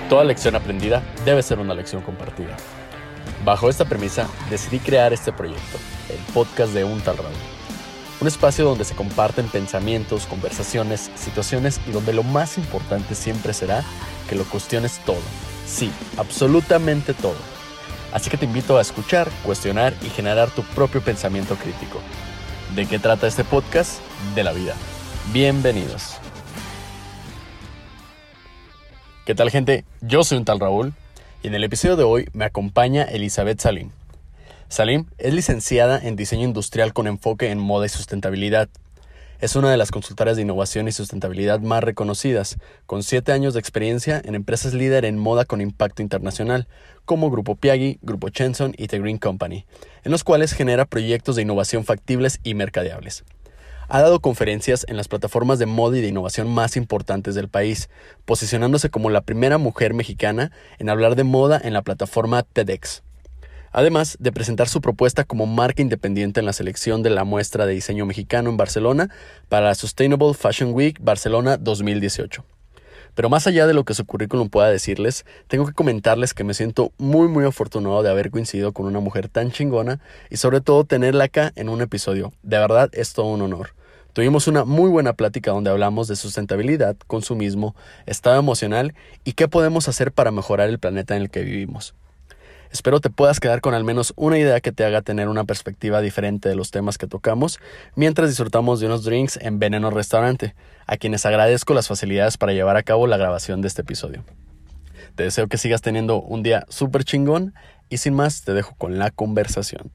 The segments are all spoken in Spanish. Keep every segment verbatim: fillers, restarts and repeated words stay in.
Toda lección aprendida debe ser una lección compartida. Bajo esta premisa, decidí crear este proyecto, el podcast de Un Tal Raúl. Un espacio donde se comparten pensamientos, conversaciones, situaciones y donde lo más importante siempre será que lo cuestiones todo. Sí, absolutamente todo. Así que te invito a escuchar, cuestionar y generar tu propio pensamiento crítico. ¿De qué trata este podcast? De la vida. Bienvenidos. ¿Qué tal, gente? Yo soy Un Tal Raúl y en el episodio de hoy me acompaña Elizabeth Salim. Salim es licenciada en Diseño Industrial con enfoque en moda y sustentabilidad. Es una de las consultoras de innovación y sustentabilidad más reconocidas, con siete años de experiencia en empresas líder en moda con impacto internacional, como Grupo Piaggi, Grupo Chenson y The Green Company, en los cuales genera proyectos de innovación factibles y mercadeables. Ha dado conferencias en las plataformas de moda y de innovación más importantes del país, posicionándose como la primera mujer mexicana en hablar de moda en la plataforma TEDx. Además de presentar su propuesta como marca independiente en la selección de la muestra de diseño mexicano en Barcelona para la Sustainable Fashion Week Barcelona dos mil dieciocho. Pero más allá de lo que su currículum pueda decirles, tengo que comentarles que me siento muy muy afortunado de haber coincidido con una mujer tan chingona y sobre todo tenerla acá en un episodio. De verdad es todo un honor. Tuvimos una muy buena plática donde hablamos de sustentabilidad, consumismo, estado emocional y qué podemos hacer para mejorar el planeta en el que vivimos. Espero te puedas quedar con al menos una idea que te haga tener una perspectiva diferente de los temas que tocamos, mientras disfrutamos de unos drinks en Veneno Restaurante, a quienes agradezco las facilidades para llevar a cabo la grabación de este episodio. Te deseo que sigas teniendo un día súper chingón y sin más te dejo con la conversación.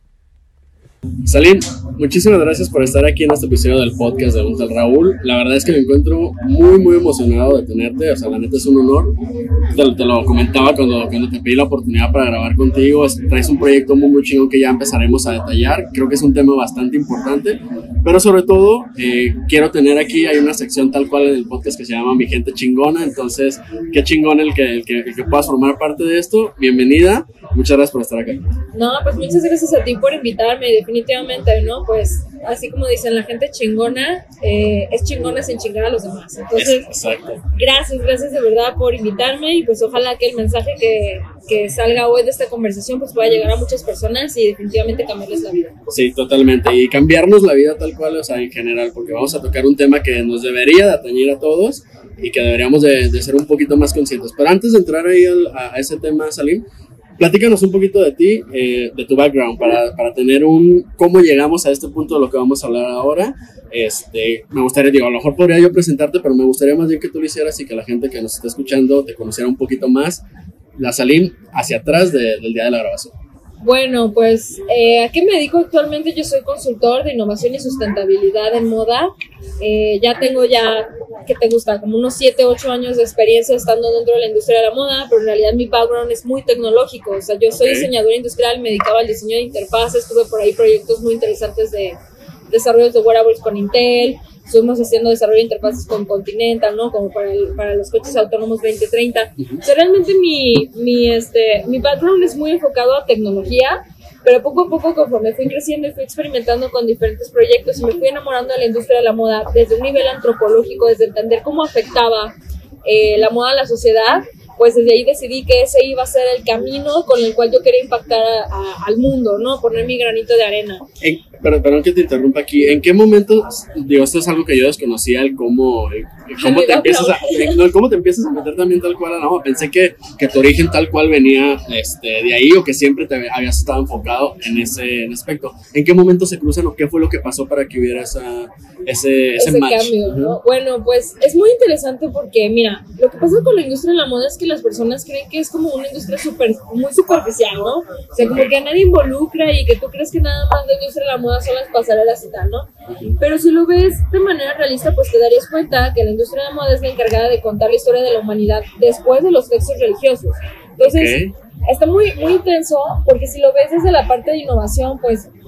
Salim, muchísimas gracias por estar aquí en este episodio del podcast de Un Tal Raúl. La verdad es que me encuentro muy muy emocionado de tenerte, o sea, la neta es un honor. Te, te lo comentaba cuando, cuando te pedí la oportunidad para grabar contigo. Traes un proyecto muy muy chingón que ya empezaremos a detallar. Creo que es un tema bastante importante, pero sobre todo eh, quiero tener aquí, hay una sección tal cual en el podcast que se llama Mi Gente Chingona. Entonces, qué chingón el que, el que, el que puedas formar parte de esto. Bienvenida, muchas gracias por estar acá. No, pues muchas gracias a ti por invitarme, definitivamente, ¿no? Pues así como dicen, la gente chingona eh, es chingona sin chingar a los demás. Entonces, exacto. Gracias, gracias de verdad por invitarme y pues ojalá que el mensaje que, que salga hoy de esta conversación pues pueda llegar a muchas personas y definitivamente cambiarles la vida. Sí, totalmente, y cambiarnos la vida tal cual, o sea, en general, porque vamos a tocar un tema que nos debería de atañir a todos y que deberíamos de, de ser un poquito más conscientes. Pero antes de entrar ahí al, a ese tema, Salim, platícanos un poquito de ti, eh, de tu background, para, para tener un cómo llegamos a este punto de lo que vamos a hablar ahora. Este, me gustaría, digo, a lo mejor podría yo presentarte, pero me gustaría más bien que tú lo hicieras y que la gente que nos está escuchando te conociera un poquito más. La Salim hacia atrás de, del día de la grabación. Bueno, pues, eh, ¿a qué me dedico actualmente? Yo soy consultor de innovación y sustentabilidad en moda. Eh, ya tengo ya, ¿qué te gusta? Como unos siete, ocho años de experiencia estando dentro de la industria de la moda, pero en realidad mi background es muy tecnológico. O sea, yo soy okay. diseñadora industrial, me dedicaba al diseño de interfaces, tuve por ahí proyectos muy interesantes de desarrollos de wearables con Intel. Estuvimos haciendo desarrollo de interfaces con Continental, ¿no? Como para, el, para los coches autónomos veinte treinta. Uh-huh. O sea, realmente mi, mi, este, mi background es muy enfocado a tecnología, pero poco a poco, conforme fui creciendo y fui experimentando con diferentes proyectos y me fui enamorando de la industria de la moda desde un nivel antropológico, desde entender cómo afectaba eh, la moda a la sociedad, pues desde ahí decidí que ese iba a ser el camino con el cual yo quería impactar a, a, al mundo, ¿no? Poner mi granito de arena. En, pero, perdón que te interrumpa aquí. ¿En qué momento, digo, esto es algo que yo desconocía, el cómo, el, cómo, te empiezas a, no, cómo te empiezas a meter también tal cual a la moda? Pensé que, que tu origen tal cual venía este, de ahí o que siempre te habías estado enfocado en ese en aspecto. ¿En qué momento se cruzan o qué fue lo que pasó para que hubiera esa, ese, ese, ese match? cambio, ¿no? Uh-huh. Bueno, pues es muy interesante porque, mira, lo que pasa con la industria de la moda es que las personas creen que es como una industria super, muy superficial, ¿no? O sea, como que a nadie involucra y que tú crees que nada más la industria de la moda son las pasarelas y tal, ¿no? Uh-huh. Pero si lo ves de manera realista, pues te darías cuenta que la industria de la moda es la encargada de contar la historia de la humanidad después de los textos religiosos. Entonces, okay. está muy, muy intenso porque si lo ves desde la parte de innovación, pues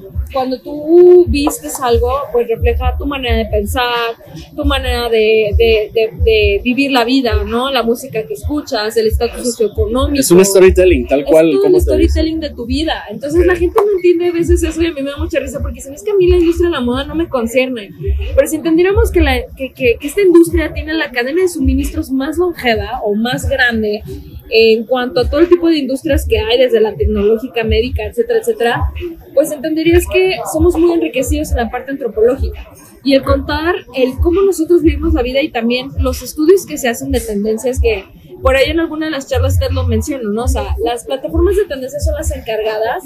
cuando tú vistes algo, pues refleja tu manera de pensar, tu manera de, de, de, de vivir la vida, ¿no? La música que escuchas, el estatus socioeconómico. Es un storytelling, tal cual. Es todo como el storytelling de tu vida. Entonces sí. La gente no entiende a veces eso y a mí me da mucha risa porque dicen, es que a mí la industria de la moda no me concierne. Pero si entendiéramos que, la, que, que, que esta industria tiene la cadena de suministros más longeva o más grande en cuanto a todo el tipo de industrias que hay, desde la tecnológica, médica, etcétera, etcétera, pues entenderías que somos muy enriquecidos en la parte antropológica. Y el contar el cómo nosotros vivimos la vida y también los estudios que se hacen de tendencias que por ahí en alguna de las charlas te lo menciono, ¿no? O sea, las plataformas de tendencias son las encargadas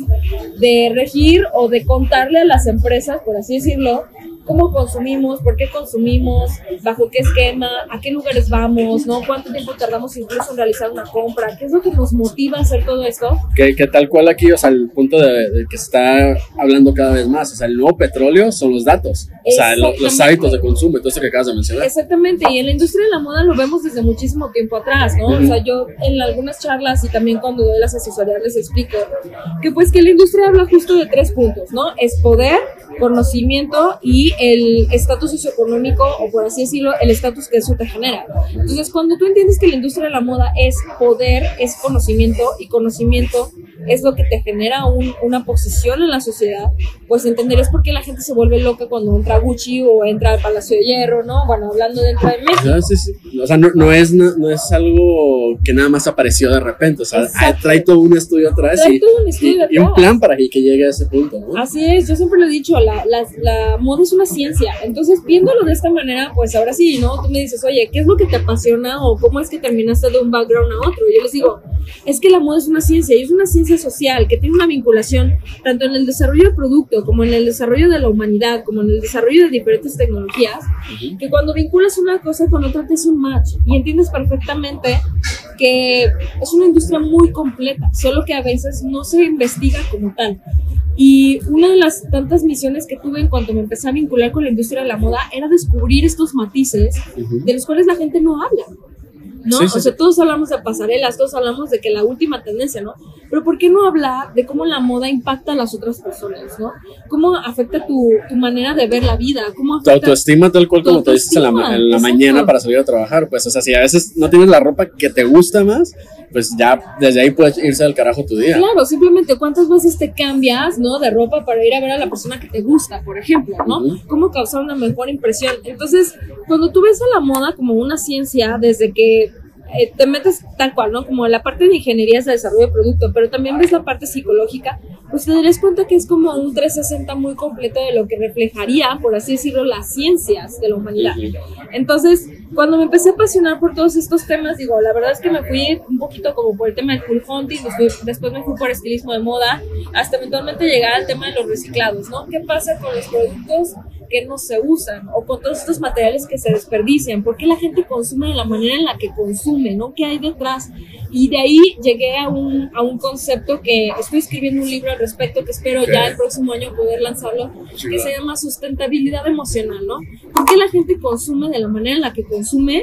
de regir o de contarle a las empresas, por así decirlo, cómo consumimos, por qué consumimos, bajo qué esquema, a qué lugares vamos, ¿no? Cuánto tiempo tardamos incluso en realizar una compra, qué es lo que nos motiva a hacer todo esto. Que, que tal cual aquí, o sea, el punto de, de que se está hablando cada vez más, o sea, el nuevo petróleo son los datos, o sea, lo, los hábitos de consumo, todo eso que acabas de mencionar. Exactamente, y en la industria de la moda lo vemos desde muchísimo tiempo atrás, ¿no? Uh-huh. O sea, yo en algunas charlas y también cuando doy las asesorías les explico que pues que la industria habla justo de tres puntos, ¿no? Es poder, conocimiento y el estatus socioeconómico, o por así decirlo, el estatus que eso te genera. Entonces, cuando tú entiendes que la industria de la moda es poder, es conocimiento, y conocimiento es lo que te genera un, una posición en la sociedad, pues entenderías por qué la gente se vuelve loca cuando entra a Gucci o entra al Palacio de Hierro, ¿no? Bueno, hablando de entrar en México. Sí, sí. O sea, no, no, es, no, no es algo que nada más apareció de repente, o sea, Exacto. trae todo un estudio atrás, trae y, todo un, estudio y, atrás. y un plan para que, que llegue a ese punto, ¿no? Así es, yo siempre lo he dicho, la, la, la moda es una ciencia, entonces viéndolo de esta manera, pues ahora sí, ¿no? Tú me dices, oye, ¿qué es lo que te apasiona o cómo es que terminaste de un background a otro? Y yo les digo, es que la moda es una ciencia y es una ciencia social que tiene una vinculación tanto en el desarrollo del producto como en el desarrollo de la humanidad, como en el desarrollo de diferentes tecnologías, uh-huh. que cuando vinculas una cosa con otra te hace un match y entiendes perfectamente que es una industria muy completa, solo que a veces no se investiga como tal. Y una de las tantas misiones que tuve en cuanto me empecé a vincular con la industria de la moda era descubrir estos matices uh-huh. de los cuales la gente no habla, ¿no? Sí, sí, o sea, todos hablamos de pasarelas, todos hablamos de que la última tendencia, ¿no? Pero ¿por qué no hablar de cómo la moda impacta a las otras personas, ¿no? Cómo afecta tu, tu manera de ver la vida, cómo afecta... Tu autoestima tal cual como te dices en la, en la mañana para salir a trabajar, pues, o sea, si a veces no tienes la ropa que te gusta más, pues ya desde ahí puedes irse al carajo tu día. Claro, simplemente cuántas veces te cambias, ¿no? De ropa para ir a ver a la persona que te gusta, por ejemplo, ¿no? Uh-huh. Cómo causar una mejor impresión. Entonces, cuando tú ves a la moda como una ciencia, desde que Eh, te metes tal cual, ¿no? Como la parte de ingeniería es de desarrollo de producto, pero también ves la parte psicológica, pues te darías cuenta que es como un trescientos sesenta muy completo de lo que reflejaría, por así decirlo, las ciencias de la humanidad. Entonces, cuando me empecé a apasionar por todos estos temas, digo, la verdad es que me fui un poquito como por el tema del cool hunting, después, después me fui por estilismo de moda, hasta eventualmente llegar al tema de los reciclados, ¿no? ¿Qué pasa con los productos que no se usan o con todos estos materiales que se desperdician? ¿Por qué la gente consume de la manera en la que consume, ¿no? ¿Qué hay detrás? Y de ahí llegué a un, a un concepto que estoy escribiendo un libro al respecto que espero okay. ya el próximo año poder lanzarlo, que se llama Sustentabilidad Emocional, ¿no? ¿Por qué la gente consume de la manera en la que consume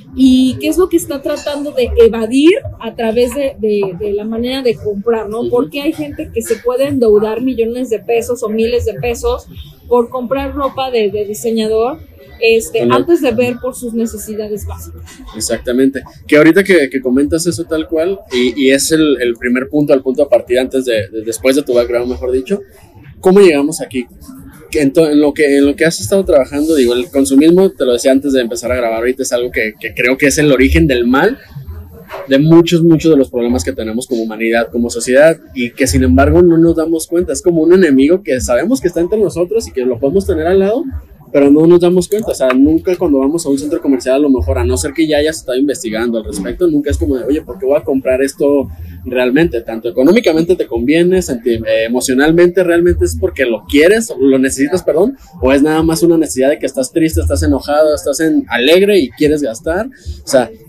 y qué es lo que está tratando de evadir a través de, de, de la manera de comprar, ¿no? ¿Por qué hay gente que se puede endeudar millones de pesos o miles de pesos por comprar ropa de, de diseñador este, bueno, antes de ver por sus necesidades básicas? Exactamente, que ahorita que, que comentas eso tal cual y, y es el, el primer punto, el punto de partida antes de, de después de tu background, mejor dicho, ¿cómo llegamos aquí? En, to, en, lo que, en lo que has estado trabajando, digo, el consumismo, te lo decía antes de empezar a grabar, ahorita es algo que, que creo que es el origen del mal de muchos, muchos de los problemas que tenemos como humanidad, como sociedad, y que sin embargo no nos damos cuenta. Es como un enemigo que sabemos que está entre nosotros y que lo podemos tener al lado, pero no nos damos cuenta. O sea, nunca cuando vamos a un centro comercial, a lo mejor, a no ser que ya hayas estado investigando al respecto, nunca es como de, oye, ¿por qué voy a comprar esto realmente? Tanto económicamente te conviene, senti- eh, emocionalmente realmente es porque lo quieres, o lo necesitas, perdón, o es nada más una necesidad de que estás triste, estás enojado, estás en alegre y quieres gastar. O sea,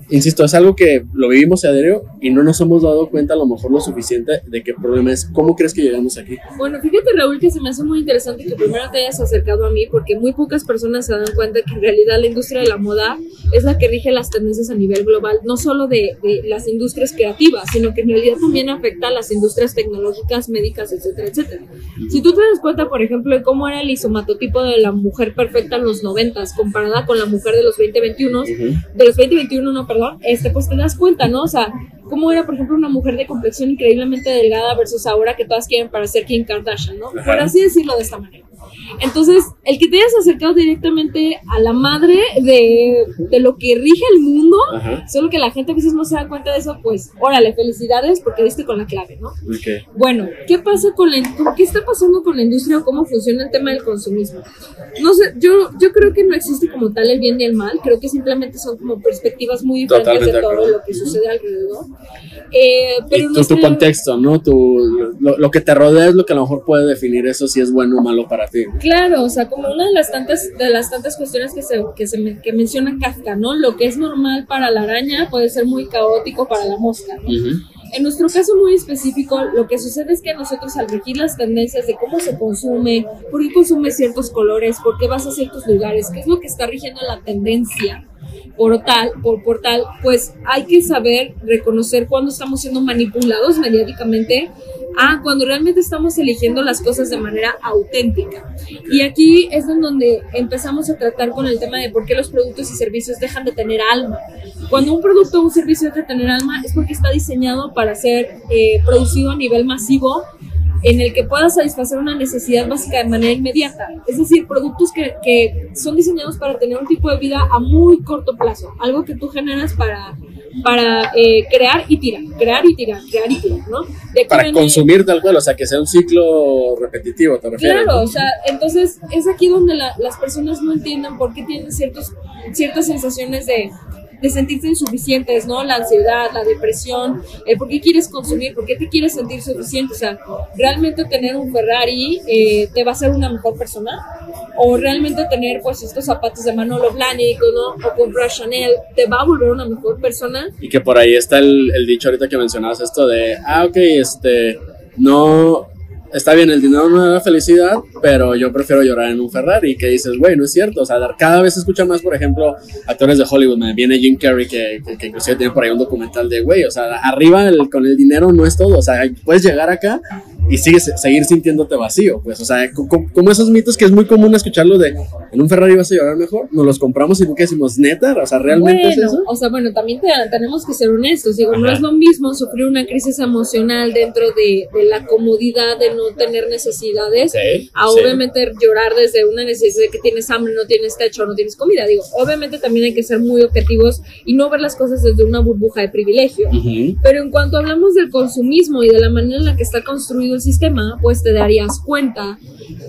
insisto, es algo que lo vivimos a diario y no nos hemos dado cuenta a lo mejor lo suficiente de qué problema es. ¿Cómo crees que llegamos aquí? Bueno, fíjate, Raúl, que se me hace muy interesante que primero te hayas acercado a mí, porque muy pocas personas se dan cuenta que en realidad la industria de la moda es la que rige las tendencias a nivel global, no solo de, de las industrias creativas, sino que en realidad también afecta a las industrias tecnológicas, médicas, etcétera, etcétera. Si tú te das cuenta, por ejemplo, de cómo era el isomatotipo de la mujer perfecta en los noventas comparada con la mujer de los veinte veintiuno, uh-huh. de los veinte veintiuno, no, perdón, este, pues te das cuenta, ¿no? O sea, cómo era, por ejemplo, una mujer de complexión increíblemente delgada versus ahora que todas quieren parecer Kim Kardashian, ¿no? Ajá. Por así decirlo de esta manera. Entonces, el que te hayas acercado directamente a la madre de, de lo que rige el mundo, ajá. solo que la gente a veces no se da cuenta de eso, pues, órale, felicidades porque diste con la clave, ¿no? Okay. Bueno, ¿qué pasa con la, qué está pasando con la industria o cómo funciona el tema del consumismo? No sé, yo, yo creo que no existe como tal el bien y el mal, creo que simplemente son como perspectivas muy diferentes Totalmente de todo de lo que sucede alrededor. Eh, pero y tu, nuestra... tu contexto, ¿no? Tu, lo, lo que te rodea es lo que a lo mejor puede definir eso si es bueno o malo para ti. Claro, o sea, como una de las tantas de las tantas cuestiones que se que se que menciona Kafka, ¿no? Lo que es normal para la araña puede ser muy caótico para la mosca, ¿no? Uh-huh. En nuestro caso muy específico, lo que sucede es que nosotros al regir las tendencias de cómo se consume, por qué consumes ciertos colores, por qué vas a ciertos lugares, qué es lo que está rigiendo la tendencia, por tal, por, por tal, pues hay que saber reconocer cuando estamos siendo manipulados mediáticamente a cuando realmente estamos eligiendo las cosas de manera auténtica. Y aquí es en donde empezamos a tratar con el tema de por qué los productos y servicios dejan de tener alma. Cuando un producto o un servicio deja de tener alma es porque está diseñado para ser eh, producido a nivel masivo, en el que pueda satisfacer una necesidad básica de manera inmediata. Es decir, productos que, que son diseñados para tener un tipo de vida a muy corto plazo, algo que tú generas para, para eh, crear y tirar, crear y tirar, crear y tirar, ¿no? De para viene... consumir tal cual, o sea, que sea un ciclo repetitivo, ¿te refieres? Claro, ¿no? O sea, entonces es aquí donde la, las personas no entienden por qué tienen ciertos, ciertas sensaciones de... de sentirse insuficientes, ¿no? La ansiedad, la depresión, el por qué quieres consumir, por qué te quieres sentir suficiente, o sea, ¿realmente tener un Ferrari eh, te va a hacer una mejor persona? ¿O realmente tener, pues, estos zapatos de Manolo Blahnik, ¿no? O comprar Chanel, te va a volver una mejor persona? Y que por ahí está el, el dicho ahorita que mencionabas esto de, ah, ok, este, no... Está bien, el dinero no da felicidad, pero yo prefiero llorar en un Ferrari. Que dices, güey, no es cierto. O sea, cada vez se escucha más, por ejemplo, actores de Hollywood. Me viene Jim Carrey, que, que, que inclusive tiene por ahí un documental de, güey, o sea, arriba el, con el dinero no es todo. O sea, puedes llegar acá y sigues, seguir sintiéndote vacío. Pues, o sea, como, como esos mitos que es muy común escucharlo de, en un Ferrari vas a llorar mejor. Nos los compramos y nunca decimos, neta, o sea, ¿realmente bueno, es eso? O sea, bueno, también te, tenemos que ser honestos. Digo, Ajá. no es lo mismo sufrir una crisis emocional dentro de, de la comodidad de no tener necesidades, sí, a sí. obviamente llorar desde una necesidad de que tienes hambre, no tienes techo, no tienes comida. Digo, obviamente también hay que ser muy objetivos y no ver las cosas desde una burbuja de privilegio. Uh-huh. Pero en cuanto hablamos del consumismo y de la manera en la que está construido el sistema, pues te darías cuenta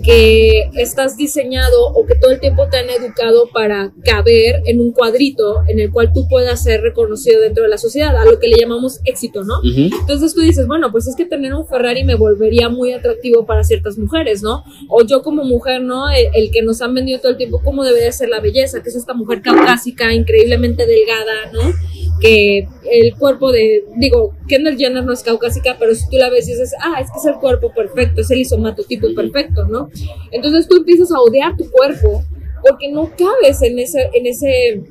que estás diseñado o que todo el tiempo te han educado para caber en un cuadrito en el cual tú puedas ser reconocido dentro de la sociedad, a lo que le llamamos éxito, ¿no? Uh-huh. Entonces tú dices, bueno, pues es que tener un Ferrari me volvería muy atractivo para ciertas mujeres, ¿no? O yo como mujer, ¿no? El, el que nos han vendido todo el tiempo cómo debería ser la belleza, que es esta mujer caucásica, increíblemente delgada, ¿no? Que el cuerpo de, digo, Kendall Jenner no es caucásica, pero si tú la ves y dices, ah, es que es el cuerpo perfecto, es el isomatotipo perfecto, ¿no? Entonces tú empiezas a odiar tu cuerpo porque no cabes en ese, en ese, en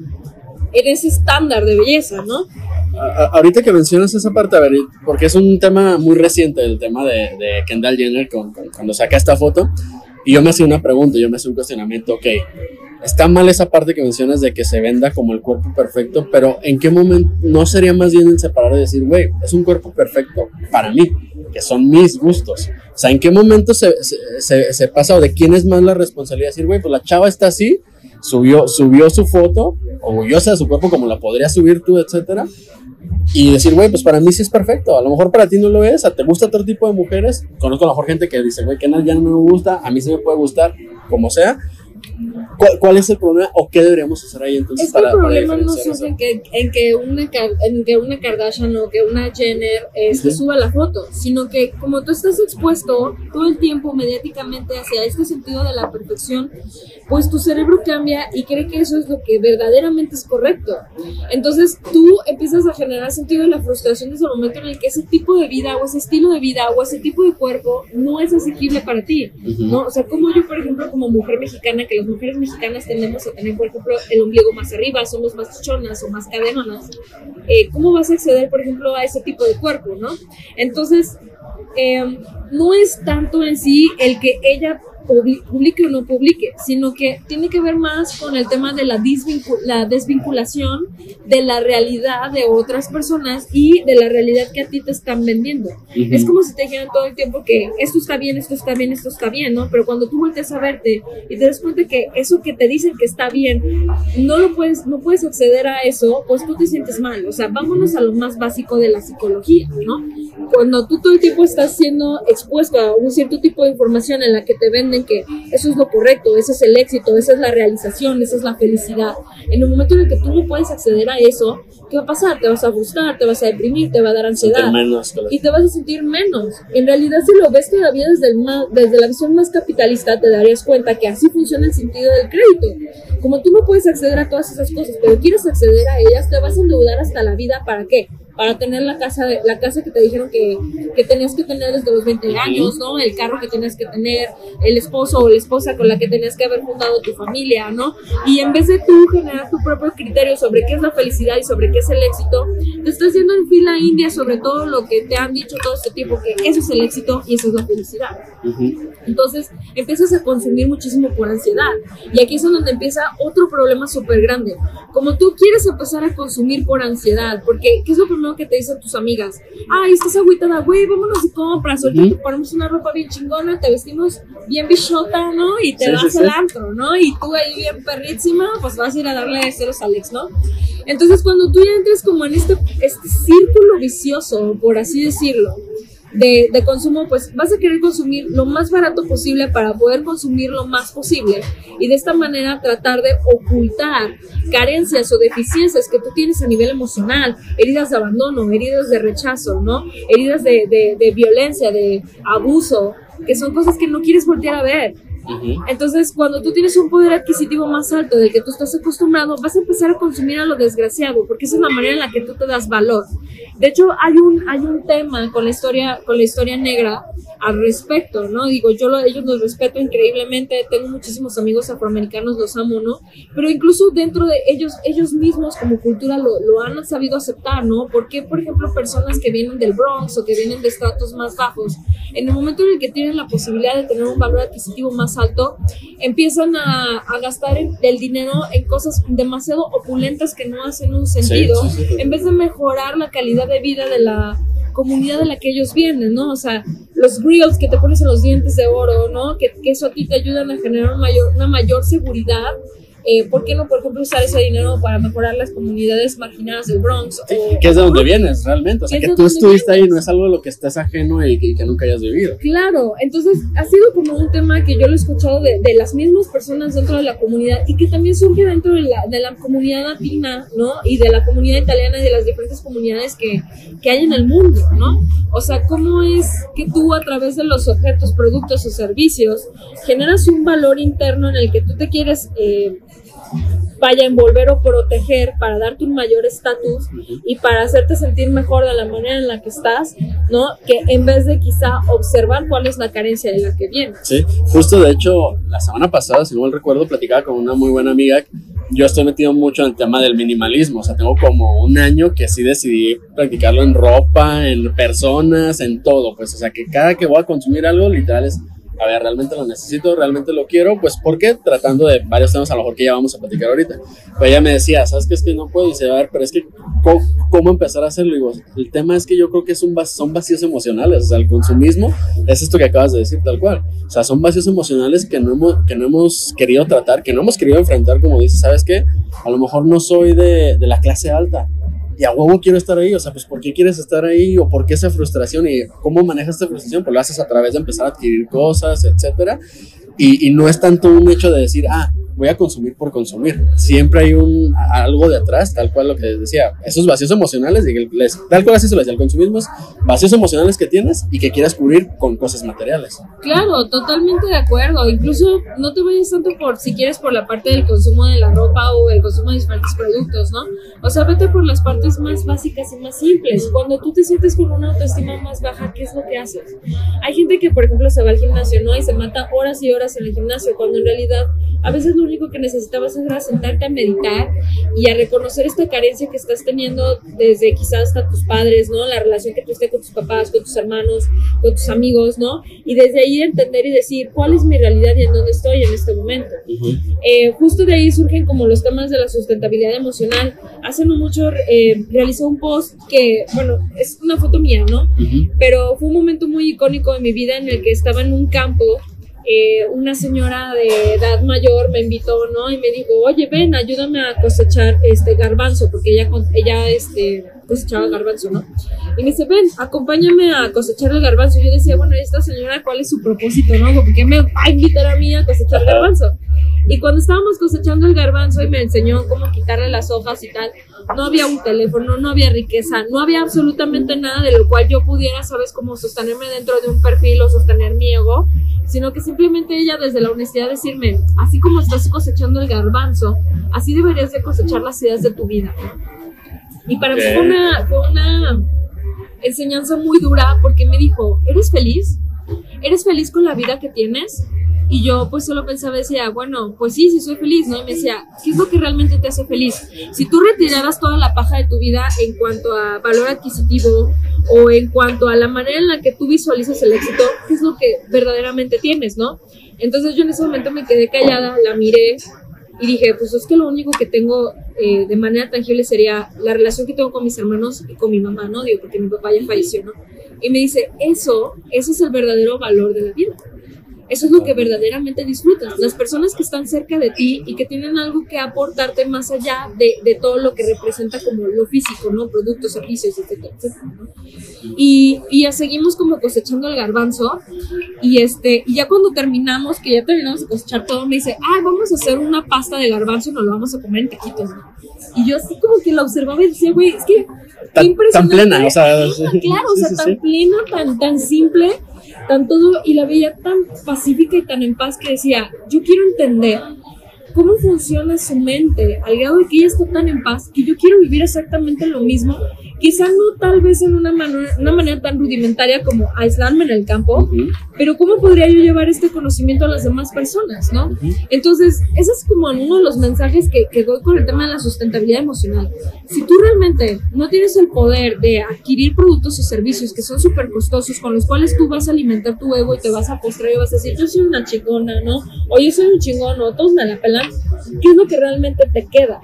ese estándar de belleza, ¿no? A, ahorita que mencionas esa parte, a ver, porque es un tema muy reciente, el tema de, de Kendall Jenner con, con, cuando saca esta foto, y yo me hacía una pregunta, yo me hacía un cuestionamiento, ok, está mal esa parte que mencionas de que se venda como el cuerpo perfecto, pero ¿en qué momento no sería más bien el separar y decir, güey, es un cuerpo perfecto para mí, que son mis gustos? O sea, ¿en qué momento se, se, se, se pasa o de quién es más la responsabilidad? Decir, güey, pues la chava está así, subió, subió su foto, o yo sé su cuerpo como la podrías subir tú, etcétera, y decir, güey, pues para mí sí es perfecto, a lo mejor para ti no lo es, ¿te gusta otro tipo de mujeres? Conozco a lo mejor gente que dice, güey, que no, ya no me gusta, a mí sí me puede gustar, como sea, ¿Cuál, ¿Cuál es el problema o qué deberíamos hacer ahí entonces es que para, el problema para no surge en que, en, que una, en que una Kardashian o que una Jenner este, uh-huh. suba la foto, sino que como tú estás expuesto todo el tiempo mediáticamente hacia este sentido de la perfección, pues tu cerebro cambia y cree que eso es lo que verdaderamente es correcto. Entonces tú empiezas a generar sentido de la frustración desde el momento en el que ese tipo de vida o ese estilo de vida o ese tipo de cuerpo no es asequible para ti, uh-huh. ¿no? O sea, como yo, por ejemplo, como mujer mexicana, que las mujeres mexicanas tendemos a tener, por ejemplo, el ombligo más arriba, somos más chichonas o más cadenonas, eh, ¿cómo vas a acceder, por ejemplo, a ese tipo de cuerpo, no? Entonces, eh, no es tanto en sí el que ella publique o no publique, sino que tiene que ver más con el tema de la, desvincul- la desvinculación de la realidad de otras personas y de la realidad que a ti te están vendiendo. Uh-huh. Es como si te dijeran todo el tiempo que esto está bien, esto está bien, esto está bien, ¿no? Pero cuando tú volteas a verte y te das cuenta que eso que te dicen que está bien, no lo puedes, no puedes acceder a eso, pues tú te sientes mal. O sea, vámonos a lo más básico de la psicología, ¿no? Cuando tú todo el tiempo estás siendo expuesto a un cierto tipo de información en la que te venden que eso es lo correcto, ese es el éxito, esa es la realización, esa es la felicidad. En el momento en el que tú no puedes acceder a eso, ¿qué va a pasar? Te vas a frustrar, te vas a deprimir, te va a dar ansiedad menos, y te vas a sentir menos. En realidad, si lo ves todavía desde, el más, desde la visión más capitalista, te darías cuenta que así funciona el sentido del crédito. Como tú no puedes acceder a todas esas cosas, pero quieres acceder a ellas, te vas a endeudar hasta la vida. ¿Para qué? Para tener la casa, de, la casa que te dijeron que, que tenías que tener desde los veinte años, ¿no? El carro que tenías que tener, el esposo o la esposa con la que tenías que haber fundado tu familia, ¿no? Y en vez de tú generar tu propio criterio sobre qué es la felicidad y sobre qué es el éxito, te estás yendo en fila india sobre todo lo que te han dicho todo este tiempo, que eso es el éxito y eso es la felicidad. Uh-huh. Entonces empiezas a consumir muchísimo por ansiedad. Y aquí es donde empieza otro problema súper grande. Como tú quieres empezar a consumir por ansiedad, porque ¿qué es lo primero que te dicen tus amigas? Ay, estás agüitada, güey, vámonos de compras, ahorita uh-huh. te ponemos una ropa bien chingona, te vestimos bien bichota, ¿no? Y te sí, vas sí, al sí. antro, ¿no? Y tú ahí bien perrísima, pues vas a ir a darle ceros a Alex, ¿no? Entonces cuando tú ya entres como en este, este círculo vicioso, por así decirlo, De, de consumo, pues vas a querer consumir lo más barato posible para poder consumir lo más posible y de esta manera tratar de ocultar carencias o deficiencias que tú tienes a nivel emocional, heridas de abandono, heridas de rechazo, ¿no? Heridas de, de, de violencia, de abuso, que son cosas que no quieres voltear a ver. Uh-huh. Entonces, cuando tú tienes un poder adquisitivo más alto del que tú estás acostumbrado, vas a empezar a consumir a lo desgraciado, porque esa es la manera en la que tú te das valor. De hecho, hay un, hay un tema con la historia, con la historia negra al respecto, ¿no? Digo, yo lo, ellos los respeto increíblemente, tengo muchísimos amigos afroamericanos, los amo, ¿no? Pero incluso dentro de ellos, ellos mismos como cultura lo, lo han sabido aceptar, ¿no? Porque, por ejemplo, personas que vienen del Bronx o que vienen de estratos más bajos, en el momento en el que tienen la posibilidad de tener un valor adquisitivo más alto, empiezan a, a gastar el, el dinero en cosas demasiado opulentas que no hacen un sentido, sí, sí, sí. en vez de mejorar la calidad de vida de la comunidad de la que ellos vienen, ¿no? O sea, los grills que te pones en los dientes de oro, ¿no? Que, que eso a ti te ayudan a generar un mayor, una mayor seguridad. Eh, ¿Por qué no, por ejemplo, usar ese dinero para mejorar las comunidades marginadas del Bronx? Sí, o, que es de donde vienes, realmente. O sea, que tú estuviste ahí, no es algo de lo que estés ajeno y que, que nunca hayas vivido. Claro, entonces ha sido como un tema que yo lo he escuchado de, de las mismas personas dentro de la comunidad y que también surge dentro de la, de la comunidad latina, ¿no? Y de la comunidad italiana y de las diferentes comunidades que, que hay en el mundo, ¿no? O sea, ¿cómo es que tú a través de los objetos, productos o servicios generas un valor interno en el que tú te quieres... Eh, vaya a envolver o proteger para darte un mayor estatus y para hacerte sentir mejor de la manera en la que estás, ¿no? Que en vez de quizá observar cuál es la carencia de la que viene. Sí, justo de hecho, la semana pasada, si no mal recuerdo, platicaba con una muy buena amiga. Yo estoy metido mucho en el tema del minimalismo, o sea, tengo como un año que sí decidí practicarlo en ropa, en personas, en todo, pues, o sea, que cada que voy a consumir algo, literal es... a ver, realmente lo necesito, realmente lo quiero, pues porque tratando de varios temas a lo mejor que ya vamos a platicar ahorita. Pues ella me decía, ¿sabes qué? Es que no puedo, y dice, a ver, pero es que ¿cómo, cómo empezar a hacerlo? Y digo, el tema es que yo creo que es un, son vacíos emocionales, o sea, el consumismo es esto que acabas de decir tal cual, o sea, son vacíos emocionales que no hemos, que no hemos querido tratar, que no hemos querido enfrentar, como dices, ¿sabes qué? A lo mejor no soy de, de la clase alta, y a huevo quiero estar ahí, o sea, pues ¿por qué quieres estar ahí? ¿O por qué esa frustración? ¿Y cómo manejas esta frustración? Pues lo haces a través de empezar a adquirir cosas, etcétera. Y, y no es tanto un hecho de decir, ah, voy a consumir por consumir. Siempre hay un algo de atrás, tal cual lo que les decía, esos vacíos emocionales, les, tal cual así se lo decía, el consumismo es vacíos emocionales que tienes y que quieras cubrir con cosas materiales. Claro, totalmente de acuerdo. Incluso no te vayas tanto por, si quieres, por la parte del consumo de la ropa o el consumo de diferentes productos, ¿no? O sea, vete por las partes más básicas y más simples. Cuando tú te sientes con una autoestima más baja, ¿qué es lo que haces? Hay gente que, por ejemplo, se va al gimnasio, ¿no? Y se mata horas y horas en el gimnasio, cuando en realidad a veces lo único que necesitabas era sentarte a meditar y a reconocer esta carencia que estás teniendo desde quizás hasta tus padres, ¿no? La relación que tuviste con tus papás, con tus hermanos, con tus amigos, ¿no? Y desde ahí entender y decir cuál es mi realidad y en dónde estoy en este momento. Uh-huh. Eh, justo de ahí surgen como los temas de la sustentabilidad emocional. Hace no mucho eh, realicé un post que, bueno, es una foto mía, ¿no? Uh-huh. Pero fue un momento muy icónico de mi vida en el que estaba en un campo. Eh, una señora de edad mayor me invitó, ¿no? Y me dijo, oye, ven, ayúdame a cosechar este garbanzo, porque ella, ella este, cosechaba garbanzo, ¿no? Y me dice, ven, acompáñame a cosechar el garbanzo. Y yo decía, bueno, esta señora, ¿cuál es su propósito, no? ¿Por qué me va a invitar a mí a cosechar garbanzo? Y cuando estábamos cosechando el garbanzo y me enseñó cómo quitarle las hojas y tal, no había un teléfono, no había riqueza, no había absolutamente nada de lo cual yo pudiera, ¿sabes?, cómo sostenerme dentro de un perfil o sostener mi ego, sino que simplemente ella desde la honestidad decirme, así como estás cosechando el garbanzo, así deberías de cosechar las ideas de tu vida. Y para okay. mí fue una, fue una enseñanza muy dura, porque me dijo, ¿eres feliz? ¿Eres feliz con la vida que tienes? Y yo pues solo pensaba, decía, bueno, pues sí, sí soy feliz, ¿no? Y me decía, ¿qué es lo que realmente te hace feliz? Si tú retiraras toda la paja de tu vida en cuanto a valor adquisitivo o en cuanto a la manera en la que tú visualizas el éxito, ¿qué es lo que verdaderamente tienes, no? Entonces yo en ese momento me quedé callada, la miré y dije, pues es que lo único que tengo eh, de manera tangible sería la relación que tengo con mis hermanos y con mi mamá, ¿no? Digo, porque mi papá ya falleció, ¿no? Y me dice, eso, eso es el verdadero valor de la vida. Eso es lo que verdaderamente disfrutas. Las personas que están cerca de ti y que tienen algo que aportarte más allá de, de todo lo que representa como lo físico, ¿no? Productos, servicios, etcétera, etcétera, ¿no? Y, y ya seguimos como cosechando el garbanzo y, este, y ya cuando terminamos, que ya terminamos de cosechar todo, me dice, ah, vamos a hacer una pasta de garbanzo y nos lo vamos a comer en taquitos, ¿no? Y yo así como que la observaba y decía, güey, es que tan, impresionante. Tan plena, o sea, claro, o sea, sí, sí, tan sí. plena, tan, tan simple, tan todo, y la veía tan pacífica y tan en paz que decía, yo quiero entender cómo funciona su mente al grado de que ella está tan en paz que yo quiero vivir exactamente lo mismo, quizá no tal vez en una manera, una manera tan rudimentaria como aislarme en el campo, uh-huh. pero cómo podría yo llevar este conocimiento a las demás personas, ¿no? Uh-huh. Entonces, ese es como uno de los mensajes que, que doy con el tema de la sustentabilidad emocional. Si tú realmente no tienes el poder de adquirir productos o servicios que son súper costosos, con los cuales tú vas a alimentar tu ego y te vas a postrar y vas a decir, yo soy una chingona, ¿no? O yo soy un chingón, o todos me la pelan, ¿qué es lo que realmente te queda?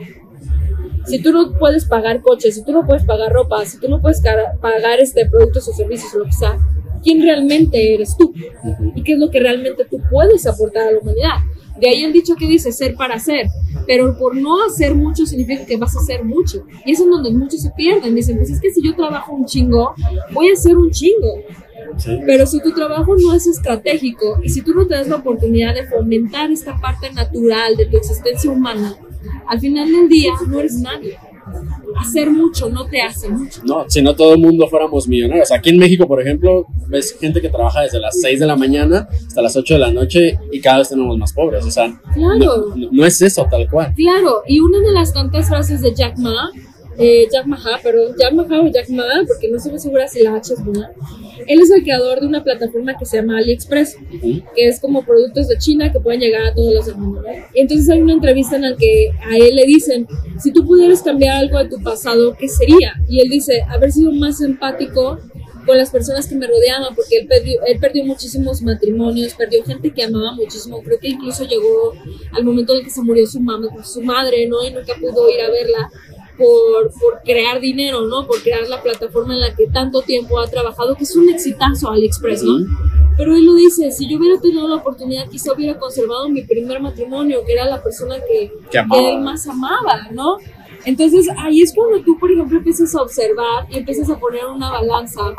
Si tú no puedes pagar coches, si tú no puedes pagar ropa, si tú no puedes pagar este, productos o servicios o lo que sea, ¿quién realmente eres tú? ¿Y qué es lo que realmente tú puedes aportar a la humanidad? De ahí el dicho que dice ser para hacer, pero por no hacer mucho significa que vas a hacer mucho. Y es en donde muchos se pierden. Dicen, pues es que si yo trabajo un chingo, voy a hacer un chingo. Sí. Pero si tu trabajo no es estratégico y si tú no te das la oportunidad de fomentar esta parte natural de tu existencia humana, al final del día no eres nadie. Hacer mucho no te hace mucho. No, si no todo el mundo fuéramos millonarios. Aquí en México, por ejemplo, ves gente que trabaja desde las seis de la mañana hasta las ocho de la noche y cada vez tenemos más pobres. O sea, claro. no, no es eso tal cual. Claro, y una de las tantas frases de Jack Ma, eh, Jack Ma, perdón, Jack Ma o Jack Ma, porque no estoy segura si la H es buena. Él es el creador de una plataforma que se llama AliExpress, uh-huh. que es como productos de China que pueden llegar a todos los del mundo, ¿no? Y entonces hay una entrevista en la que a él le dicen, si tú pudieras cambiar algo de tu pasado, ¿qué sería? Y él dice, haber sido más empático con las personas que me rodeaban, porque él perdió, él perdió muchísimos matrimonios, perdió gente que amaba muchísimo, creo que incluso llegó al momento en el que se murió su, mam- su madre, ¿no? Y nunca pudo ir a verla. Por, por crear dinero, ¿no? Por crear la plataforma en la que tanto tiempo ha trabajado, que es un exitazo AliExpress, ¿no? Uh-huh. Pero él lo dice, si yo hubiera tenido la oportunidad, quizá hubiera conservado mi primer matrimonio, que era la persona que, que, que él más amaba, ¿no? Entonces ahí es cuando tú, por ejemplo, empiezas a observar y empiezas a poner una balanza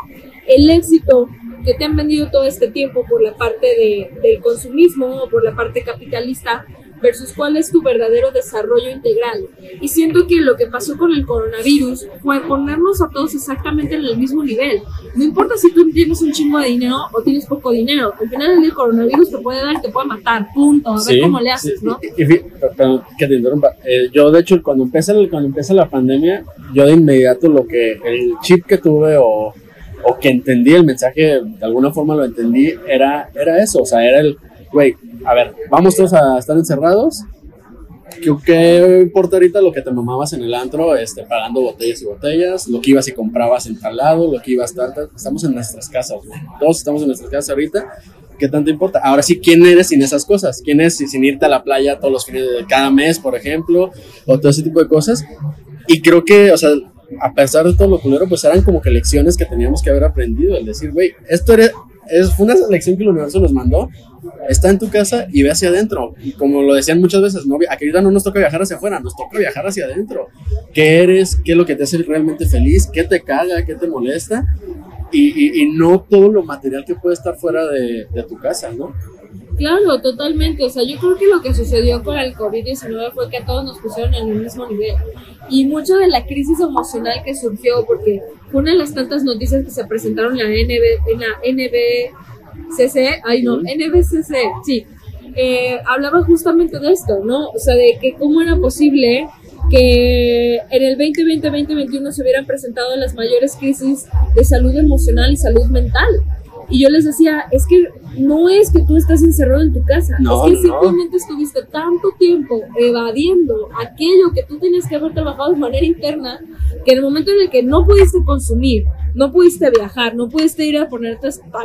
el éxito que te han vendido todo este tiempo por la parte de, del consumismo o por la parte capitalista versus cuál es tu verdadero desarrollo integral. Y siento que lo que pasó con el coronavirus fue ponernos a todos exactamente en el mismo nivel. No importa si tú tienes un chingo de dinero o tienes poco dinero, al final el coronavirus te puede dar y te puede matar, punto, a sí, ver cómo le haces, sí. ¿no? Y, y, perdón, que te interrumpa, eh, yo de hecho cuando empieza, cuando empieza la pandemia, yo de inmediato lo que, el chip que tuve o, o que entendí, el mensaje, de alguna forma lo entendí, era, era eso, o sea, era el, güey, a ver, vamos todos a estar encerrados. ¿Qué, ¿Qué importa ahorita lo que te mamabas en el antro, este, pagando botellas y botellas? Lo que ibas y comprabas en tal lado, lo que ibas tal, tal. Estamos en nuestras casas, güey. Todos estamos en nuestras casas ahorita. ¿Qué tanto importa? Ahora sí, ¿quién eres sin esas cosas? ¿Quién es sin irte a la playa todos los fines de cada mes, por ejemplo? O todo ese tipo de cosas. Y creo que, o sea, a pesar de todo lo culero, pues eran como que lecciones que teníamos que haber aprendido. El decir, güey, esto era... Es, fue una lección que el universo nos mandó. Está en tu casa y ve hacia adentro. Y como lo decían muchas veces, no, aquí ahorita no nos toca viajar hacia afuera, nos toca viajar hacia adentro. ¿Qué eres? ¿Qué es lo que te hace realmente feliz? ¿Qué te caga? ¿Qué te molesta? Y, y, y no todo lo material que puede estar fuera de, de tu casa, ¿no? Claro, totalmente. O sea, yo creo que lo que sucedió con el covid diecinueve fue que a todos nos pusieron en el mismo nivel. Y mucho de la crisis emocional que surgió, porque fue una de las tantas noticias que se presentaron en la N B, en la N B C C, ay no, N B C C, sí, eh, hablaba justamente de esto, ¿no? O sea, de que cómo era posible que en el veinte veinte, veinte veintiuno se hubieran presentado las mayores crisis de salud emocional y salud mental. Y yo les decía, es que no es que tú estás encerrado en tu casa, no, es que no. simplemente estuviste tanto tiempo evadiendo aquello que tú tenías que haber trabajado de manera interna, que en el momento en el que no pudiste consumir, no pudiste viajar, no pudiste ir a ponerte hasta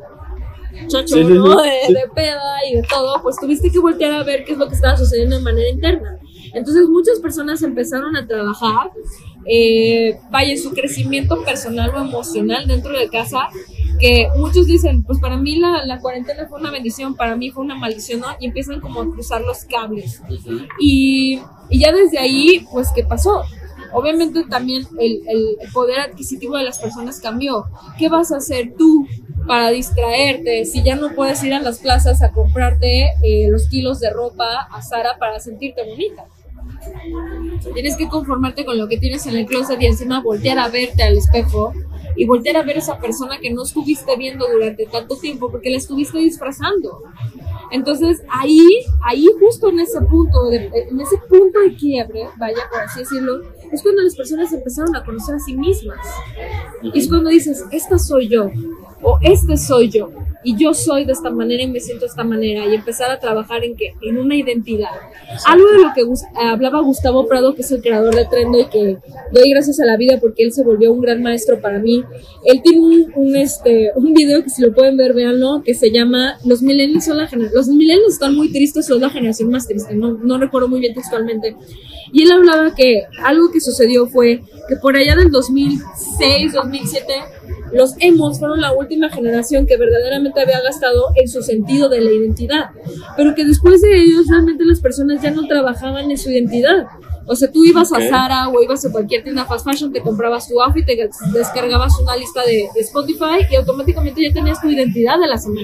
el chacho, sí, ¿no? De, sí. de peda y de todo, pues tuviste que voltear a ver qué es lo que estaba sucediendo de manera interna. Entonces muchas personas empezaron a trabajar, eh, vaya, en su crecimiento personal o emocional dentro de casa, que muchos dicen, pues para mí la, la cuarentena fue una bendición, para mí fue una maldición, ¿no? Y empiezan como a cruzar los cables. Uh-huh. Y, y ya desde ahí, pues, ¿qué pasó? Obviamente también el, el poder adquisitivo de las personas cambió. ¿Qué vas a hacer tú para distraerte si ya no puedes ir a las plazas a comprarte eh, los kilos de ropa a Zara para sentirte bonita? Tienes que conformarte con lo que tienes en el closet y encima voltear a verte al espejo y voltear a ver esa persona que no estuviste viendo durante tanto tiempo porque la estuviste disfrazando. Entonces ahí, ahí justo en ese punto, de, en ese punto de quiebre, vaya por así decirlo, es cuando las personas empezaron a conocer a sí mismas. Y es cuando dices, esta soy yo, o este soy yo, y yo soy de esta manera y me siento de esta manera, y empezar a trabajar en que en una identidad. Algo de lo que Gus- hablaba Gustavo Prado, que es el creador de Trendo y que doy gracias a la vida porque él se volvió un gran maestro para mí. Él tiene un, un, este, un video que si lo pueden ver, véanlo, que se llama Los millennials son la generación, los millennials están muy tristes, son la generación más triste, no, no recuerdo muy bien textualmente. Y él hablaba que algo que sucedió fue que por allá del dos mil seis, dos mil siete, los emos fueron la última generación que verdaderamente había gastado en su sentido de la identidad, pero que después de ellos realmente las personas ya no trabajaban en su identidad. O sea, tú ibas okay. a Zara o ibas a cualquier tienda fast fashion, te comprabas tu outfit, te descargabas una lista de, de Spotify y automáticamente ya tenías tu identidad de la semana.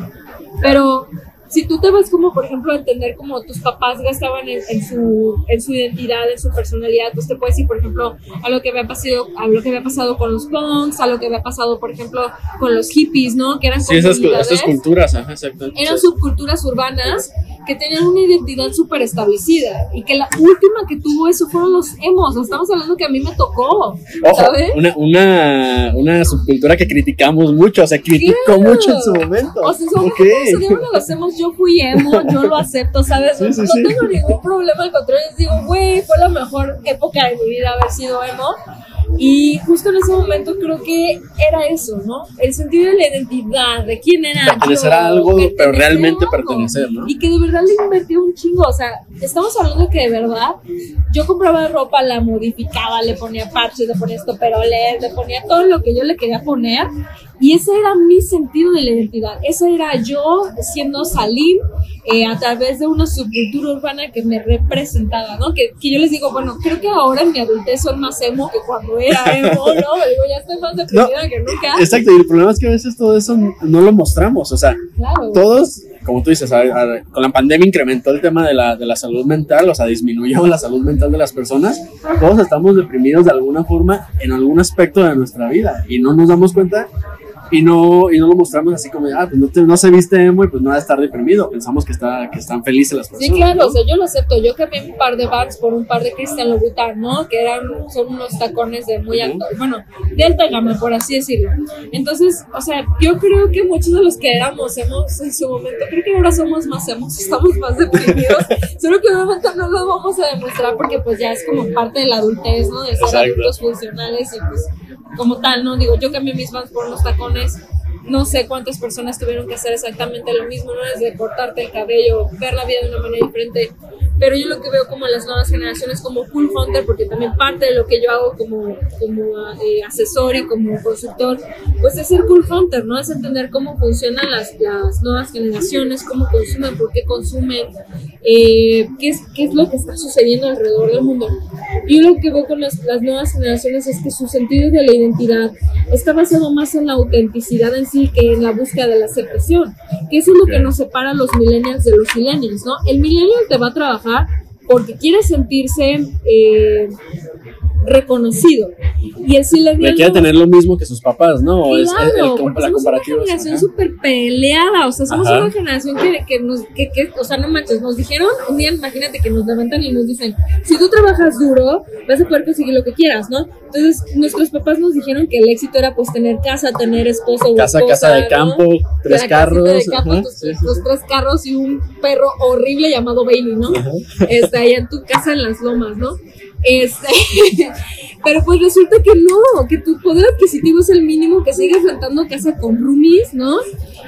Pero si tú te vas como, por ejemplo, a entender como tus papás gastaban en, en, su, en su identidad, en su personalidad, pues te puedes ir, por ejemplo, a lo que había pasado, a lo que había pasado con los punks, a lo que había pasado, por ejemplo, con los hippies, ¿no? Que eran sí, esas, esas culturas, ajá, exacto. Eran subculturas urbanas que tenían una identidad súper establecida y que la última que tuvo eso fueron los emos. Estamos hablando que a mí me tocó, Ojo, ¿sabes? Una, una, una subcultura que criticamos mucho, o sea, criticó claro. mucho en su momento. O sea, sobre okay. todo, si no lo hacemos, yo fui emo, yo lo acepto, ¿sabes? Sí, sí, no sí. tengo ningún problema, al contrario, les digo, güey, fue la mejor época de mi vida haber sido emo. Y justo en ese momento creo que era eso, ¿no? El sentido de la identidad, de quién era pertenecer yo, a algo, pero realmente pertenecer, ¿no? Y que de verdad le invertí un chingo, o sea, estamos hablando de que de verdad yo compraba ropa, la modificaba, le ponía parches, le ponía estoperoles, le ponía todo lo que yo le quería poner Y ese era mi sentido de la identidad, esa era yo siendo Salim, eh, a través de una subcultura urbana que me representaba, ¿no? Que, que yo les digo, bueno, creo que ahora en mi adultez soy más emo que cuando era emo, ¿no? Digo, ya estoy más deprimida no, que nunca. Exacto, y el problema es que a veces todo eso no lo mostramos, o sea, claro. Todos, como tú dices, a, a, con la pandemia incrementó el tema de la, de la salud mental, o sea, disminuyó la salud mental de las personas, todos estamos deprimidos de alguna forma en algún aspecto de nuestra vida y no nos damos cuenta. Y no, y no lo mostramos así como, ah, pues no, te, no se viste emo y pues no va a estar deprimido. Pensamos que, está, que están felices las personas. Sí, claro, ¿no? O sea, yo lo acepto. Yo cambié un par de Vans por un par de Christian Louboutin, ¿no? Que eran, son unos tacones de muy alto, uh-huh. bueno, de alta gama, por así decirlo. Entonces, o sea, yo creo que muchos de los que éramos emos en su momento, creo que ahora somos más emos, estamos más deprimidos. Solo que obviamente no lo vamos a demostrar porque pues ya es como parte de la adultez, ¿no? De ser Exacto. adultos funcionales y pues como tal, ¿no? Digo, yo cambié mis Vans por unos tacones. No sé cuántas personas tuvieron que hacer exactamente lo mismo, ¿no? Desde cortarte el cabello, ver la vida de una manera diferente. Pero yo lo que veo como las nuevas generaciones como Cool Hunter, porque también parte de lo que yo hago como, como eh, asesor y como consultor, pues es ser Cool Hunter, ¿no? Es entender cómo funcionan las, las nuevas generaciones, cómo consumen, por qué consumen, eh, qué, es, qué es lo que está sucediendo alrededor del mundo. Yo lo que veo con las, las nuevas generaciones es que su sentido de la identidad está basado más en la autenticidad en sí que en la búsqueda de la aceptación, que eso es lo que nos separa a los millennials de los millennials, ¿no? El millennial te va a trabajar porque quiere sentirse eh, reconocido y el millennial quiere tener lo mismo que sus papás, ¿no? Claro, es el, el, porque la somos comparativa. Una generación súper peleada, o sea, somos Ajá. una generación que, que nos, que, que, o sea, no manches, nos dijeron, un día imagínate que nos levantan y nos dicen, si tú trabajas duro, vas a poder conseguir lo que quieras, ¿no? Entonces, nuestros papás nos dijeron que el éxito era pues tener casa, tener esposo, casa, esposa, casa de ¿no? campo, tres la carros, de campo, tus, sí, sí, tus sí. tres carros y un perro horrible llamado Bailey, ¿no? Ajá. Está ahí en tu casa en las lomas, ¿no? Este, pero pues resulta que no, que tu poder adquisitivo es el mínimo, que sigues rentando casa con roomies, ¿no?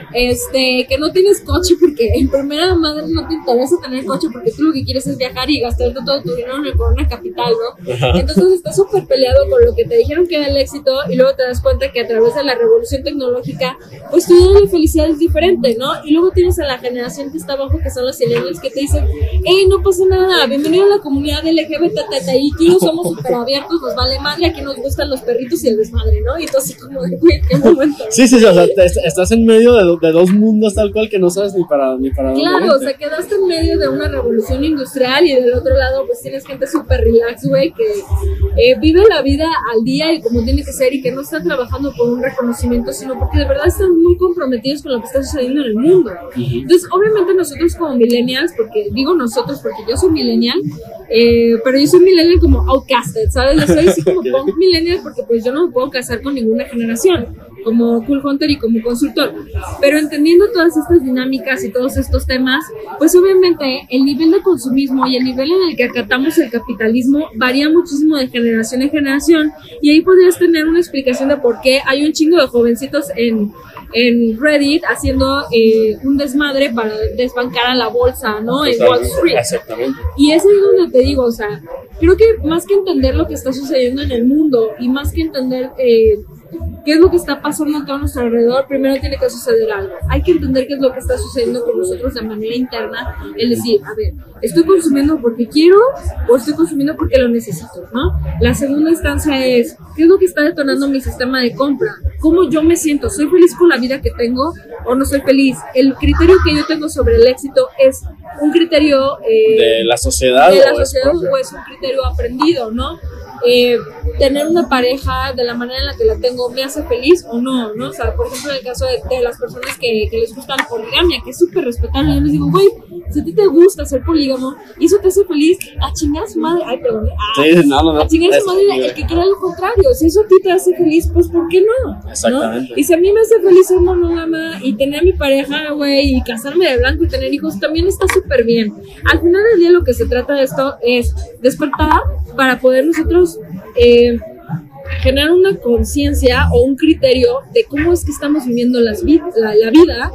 Este, que no tienes coche porque en primera madre no te interesa tener coche porque tú lo que quieres es viajar y gastarte todo tu dinero en el Corona Capital, ¿no? Entonces estás súper peleado con lo que te dijeron que era el éxito y luego te das cuenta que a través de la revolución tecnológica, pues tu idea de felicidad es diferente, ¿no? Y luego tienes a la generación que está abajo, que son los millennials, que te dicen, hey, no pasa nada, bienvenido a la comunidad L G B T I, aquí no somos súper abiertos, nos vale madre, aquí nos gustan los perritos y el desmadre, ¿no? Y tú así como de, güey, ¿qué momento? Sí, sí, sí, o sea, te, estás en medio de, de dos mundos tal cual que no sabes ni para, ni para dónde. Claro, o sea, quedaste en medio de una revolución industrial y del otro lado pues tienes gente súper relax, güey, que eh, vive la vida al día y como tiene que ser y que no está trabajando por un reconocimiento, sino porque de verdad están muy comprometidos con lo que está sucediendo en el mundo. Entonces, obviamente nosotros como millennials, porque digo nosotros porque yo soy millennial, eh, pero yo soy millennial como outcasted, ¿sabes? Yo soy así como punk millennial porque pues yo no me puedo casar con ninguna generación, como Cool Hunter y como consultor, pero entendiendo todas estas dinámicas y todos estos temas, pues obviamente el nivel de consumismo y el nivel en el que acatamos el capitalismo varía muchísimo de generación en generación, y ahí podrías tener una explicación de por qué hay un chingo de jovencitos en, en Reddit haciendo eh, un desmadre para desbancar a la bolsa, ¿no? En Wall Street. Exactamente. Y es ahí donde te digo, o sea, creo que más que entender lo que está sucediendo en el mundo y más que entender eh, qué es lo que está pasando a todo nuestro alrededor, primero tiene que suceder algo. Hay que entender qué es lo que está sucediendo con nosotros de manera interna, es decir, a ver, ¿estoy consumiendo porque quiero o estoy consumiendo porque lo necesito, ¿no? La segunda instancia es, ¿qué es lo que está detonando mi sistema de compra? ¿Cómo yo me siento? ¿Soy feliz con la vida que tengo o no soy feliz? El criterio que yo tengo sobre el éxito es un criterio eh, de la sociedad, de la sociedad o es un criterio aprendido, ¿no? Eh, tener una pareja de la manera en la que la tengo me hace feliz o no, ¿no? O sea, por ejemplo, en el caso de, de las personas que, que les gusta la poligamia, que es súper respetable, yo les digo, güey, si a ti te gusta ser polígamo y eso te hace feliz, a chingar a su madre, ay, perdón, a, sí, no, no, no. a chingar a su madre el que quiera lo contrario, si eso a ti te hace feliz, pues ¿por qué no? Exactamente. ¿No? Y si a mí me hace feliz ser monógama y tener a mi pareja, güey, y casarme de blanco y tener hijos, también está súper bien. Al final del día lo que se trata de esto es despertar para poder nosotros eh, generar una conciencia o un criterio de cómo es que estamos viviendo las vid- la, la vida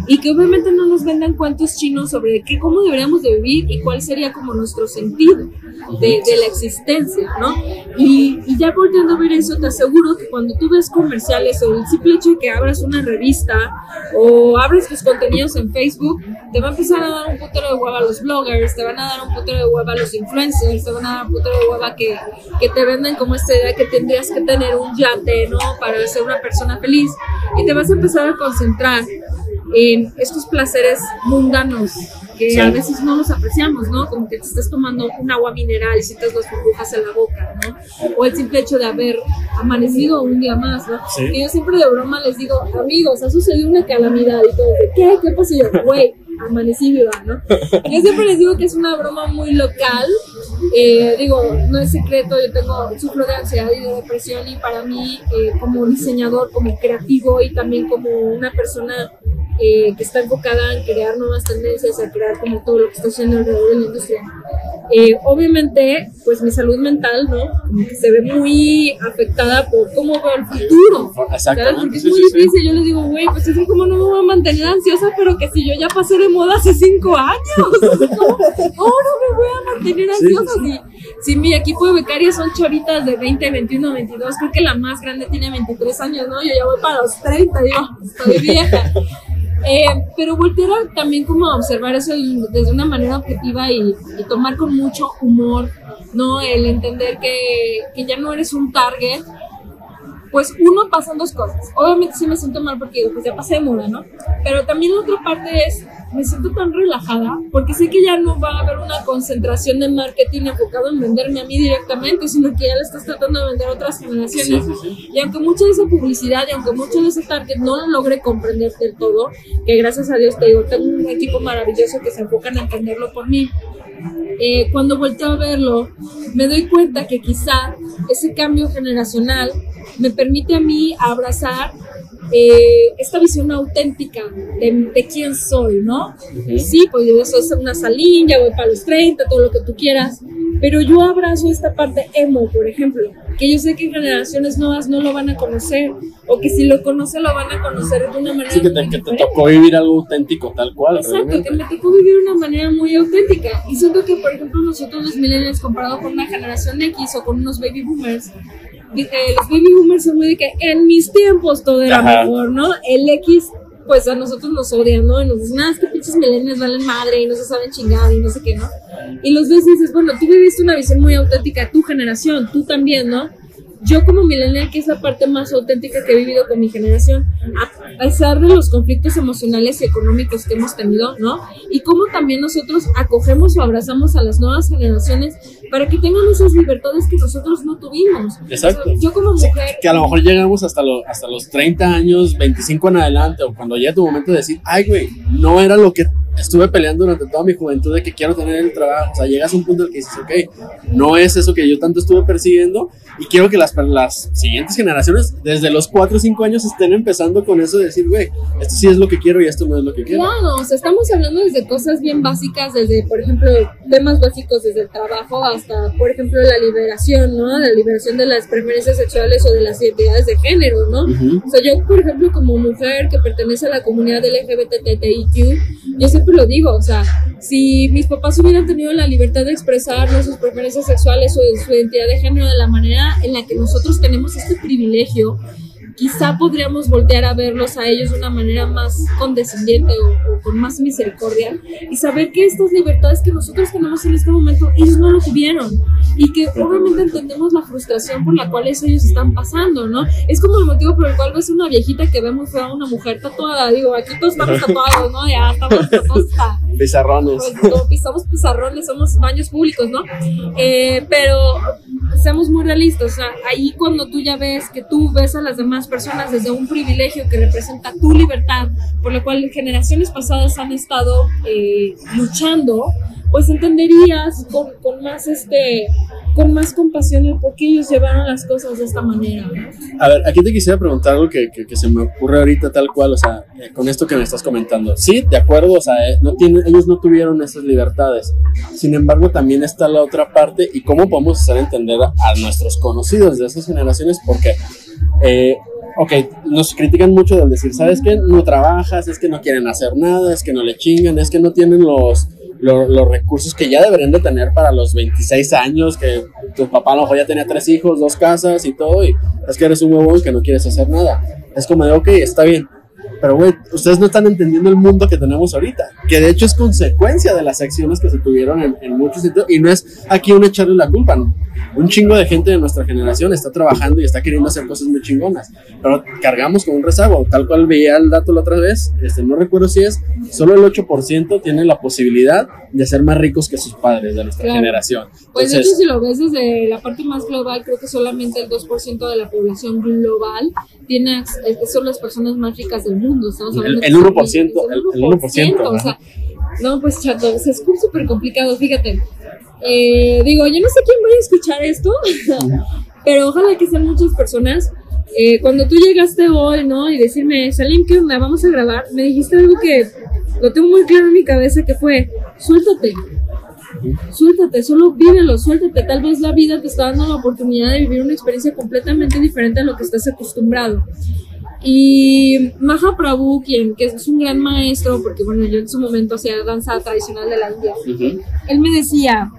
y que obviamente no nos vendan cuentos chinos sobre qué, cómo deberíamos de vivir y cuál sería como nuestro sentido de, de la existencia, ¿no? Y, y ya volviendo a ver eso, te aseguro que cuando tú ves comerciales o el simple hecho de que abras una revista o abres tus contenidos en Facebook, te va a empezar a dar un putero de hueva a los bloggers, te van a dar un putero de hueva a los influencers, te van a dar un putero de hueva que, que te venden como esta idea que tendrías que tener un yate, ¿no? Para ser una persona feliz, y te vas a empezar a concentrar en estos placeres mundanos que sí. A veces no los apreciamos, ¿no? Como que te estés tomando un agua mineral y sientes las burbujas en la boca, ¿no? O el simple hecho de haber amanecido un día más, ¿no? Sí. Y yo siempre de broma les digo, amigos, ha sucedido una calamidad, y todos de, ¿qué? ¿Qué pasó? Y yo, güey, amanecí viva, ¿no? Yo siempre les digo que es una broma muy local, eh, digo, no es secreto, yo tengo, sufro de ansiedad y de depresión, y para mí, eh, como diseñador, como creativo y también como una persona Eh, que está enfocada en crear nuevas tendencias, a crear como todo lo que está haciendo alrededor de la industria. Eh, obviamente, pues mi salud mental, ¿no? Como que se ve muy afectada por cómo veo el futuro. Exactamente. Porque es muy sí, difícil. Sí. Yo les digo, güey, pues es que como no me voy a mantener ansiosa, pero que si yo ya pasé de moda hace cinco años, ¿cómo, ¿cómo no me voy a mantener ansiosa? Sí, sí, sí. Si, si mi equipo de becarias son chavitas de veinte, veintiuno, veintidós, creo que la más grande tiene veintitrés años, ¿no? Yo ya voy para los treinta, digo, estoy vieja. Eh, pero voltear a, también como a observar eso desde una manera objetiva y, y tomar con mucho humor, ¿no? El entender que, que ya no eres un target. Pues uno, pasan dos cosas. Obviamente sí me siento mal porque pues ya pasé de moda, ¿no? Pero también la otra parte es, me siento tan relajada porque sé que ya no va a haber una concentración de marketing enfocado en venderme a mí directamente, sino que ya le estás tratando de vender a otras generaciones. Sí, sí, sí. Y aunque mucha de esa publicidad y aunque mucho de ese target no lo logre comprender del todo, que gracias a Dios te digo, tengo un equipo maravilloso que se enfocan en entenderlo por mí. Eh, cuando volteo a verlo, me doy cuenta que quizá ese cambio generacional me permite a mí abrazar eh, esta visión auténtica de, de quién soy, ¿no? Uh-huh. Sí, pues yo soy una Salín, ya voy para los treinta, todo lo que tú quieras, pero yo abrazo esta parte emo, por ejemplo, que yo sé que generaciones nuevas no lo van a conocer, o que si lo conocen lo van a conocer de una manera sí, que te, que te tocó vivir algo auténtico, tal cual. Exacto, realmente. Que me tocó vivir de una manera muy auténtica, y siento que, por ejemplo, nosotros los millennials, comparado con una generación X o con unos baby boomers, Eh, los baby boomers son muy de que en mis tiempos todo era Ajá. mejor, ¿no? El X, pues a nosotros nos odian, ¿no? Y nos dicen, nada, es que pinches millennials valen madre y no se saben chingar y no sé qué, ¿no? Y los ves y dices, bueno, tú viviste una visión muy auténtica de tu generación, tú también, ¿no? Yo como millennial, que es la parte más auténtica que he vivido con mi generación, a pesar de los conflictos emocionales y económicos que hemos tenido, ¿no? Y cómo también nosotros acogemos o abrazamos a las nuevas generaciones para que tengan esas libertades que nosotros no tuvimos. Exacto. O sea, yo como mujer... Sí, que a lo mejor llegamos hasta, lo, hasta los treinta años, veinticinco en adelante, o cuando llegue tu momento de decir, ay, güey, no era lo que estuve peleando durante toda mi juventud de que quiero tener el trabajo. O sea, llegas a un punto en el que dices, ok, no es eso que yo tanto estuve persiguiendo, y quiero que las, las siguientes generaciones, desde los cuatro o cinco años, estén empezando con eso de decir, güey, esto sí es lo que quiero y esto no es lo que quiero. Claro, o sea, estamos hablando desde cosas bien básicas, desde, por ejemplo, temas básicos desde el trabajo hasta, por ejemplo, la liberación, ¿no? La liberación de las preferencias sexuales o de las identidades de género, ¿no? Uh-huh. O sea, yo, por ejemplo, como mujer que pertenece a la comunidad L G B T T I Q, yo siempre lo digo, o sea, si mis papás hubieran tenido la libertad de expresar, ¿no?, sus preferencias sexuales o su identidad de género de la manera en la que nosotros tenemos este privilegio, quizá podríamos voltear a verlos a ellos de una manera más condescendiente o, o con más misericordia, y saber que estas libertades que nosotros tenemos en este momento, ellos no lo tuvieron, y que obviamente entendemos la frustración por la cual ellos están pasando, ¿no? Es como el motivo por el cual ves una viejita que ve muy fea a una mujer tatuada. Digo, aquí todos estamos tatuados, ¿no? Ya estamos todos pizarrones. Pues, no, pisamos pizarrones, somos baños públicos, ¿no? Eh, pero seamos muy realistas, o sea, ahí cuando tú ya ves que tú ves a las demás personas desde un privilegio que representa tu libertad, por lo cual generaciones pasadas han estado eh, luchando, pues entenderías con, con más este con más compasión el por qué ellos llevaron las cosas de esta manera, ¿no? A ver, aquí te quisiera preguntar algo que, que, que se me ocurre ahorita tal cual, o sea, eh, con esto que me estás comentando. Sí, de acuerdo, o sea, eh, no tienen, ellos no tuvieron esas libertades. Sin embargo, también está la otra parte, y cómo podemos hacer entender a, a nuestros conocidos de esas generaciones, porque eh, ok, nos critican mucho del decir, ¿sabes qué? No trabajas, es que no quieren hacer nada, es que no le chingan, es que no tienen los, los, los recursos que ya deberían de tener para los veintiséis años, que tu papá a lo mejor ya tenía tres hijos, dos casas y todo, y es que eres un huevón que no quieres hacer nada. Es como de, ok, está bien. Pero, güey, ustedes no están entendiendo el mundo que tenemos ahorita, que de hecho es consecuencia de las acciones que se tuvieron en, en muchos sitios, y no es aquí un echarle la culpa, ¿no? Un chingo de gente de nuestra generación está trabajando y está queriendo hacer cosas muy chingonas, pero cargamos con un rezago, tal cual veía el dato la otra vez, este, no recuerdo si es, solo el ocho por ciento tiene la posibilidad de ser más ricos que sus padres de nuestra claro. generación. Entonces, pues de hecho, si lo ves desde la parte más global, creo que solamente el dos por ciento de la población global tiene, son las personas más ricas del mundo. Estamos el, el uno por ciento, el, el uno por ciento. O sea, no, pues chato, es súper complicado, fíjate. Eh, digo, yo no sé quién vaya a escuchar esto, pero ojalá que sean muchas personas. Eh, cuando tú llegaste hoy, ¿no? Y decirme, Salim, ¿qué onda? Vamos a grabar. Me dijiste algo que lo tengo muy claro en mi cabeza, que fue, suéltate. Suéltate, solo vívelo, suéltate. Tal vez la vida te está dando la oportunidad de vivir una experiencia completamente diferente a lo que estás acostumbrado. Y Mahaprabhu, quien que es un gran maestro, porque bueno, yo en su momento hacía danza tradicional de la India, uh-huh. él me decía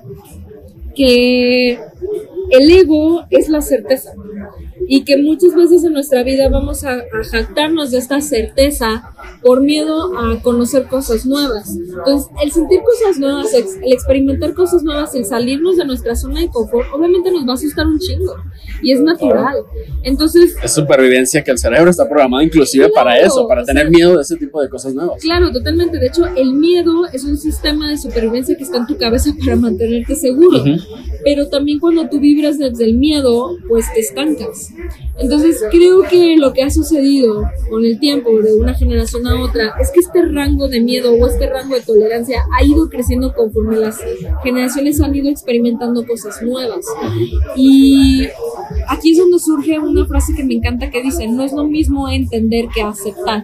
que el ego es la certeza y que muchas veces en nuestra vida vamos a, a jactarnos de esta certeza por miedo a conocer cosas nuevas. Entonces, el sentir cosas nuevas, el experimentar cosas nuevas, el salirnos de nuestra zona de confort, obviamente nos va a asustar un chingo y es natural. Entonces, es supervivencia, que el cerebro está programado inclusive claro, para eso, para tener sea, miedo de ese tipo de cosas nuevas. Claro, totalmente. De hecho, el miedo es un sistema de supervivencia que está en tu cabeza para mantenerte seguro. Uh-huh. Pero también cuando tú vibras desde el miedo, pues te estancas. Entonces creo que lo que ha sucedido con el tiempo de una generación a otra es que este rango de miedo o este rango de tolerancia ha ido creciendo conforme las generaciones han ido experimentando cosas nuevas. Y aquí es donde surge una frase que me encanta que dice, no es lo mismo entender que aceptar.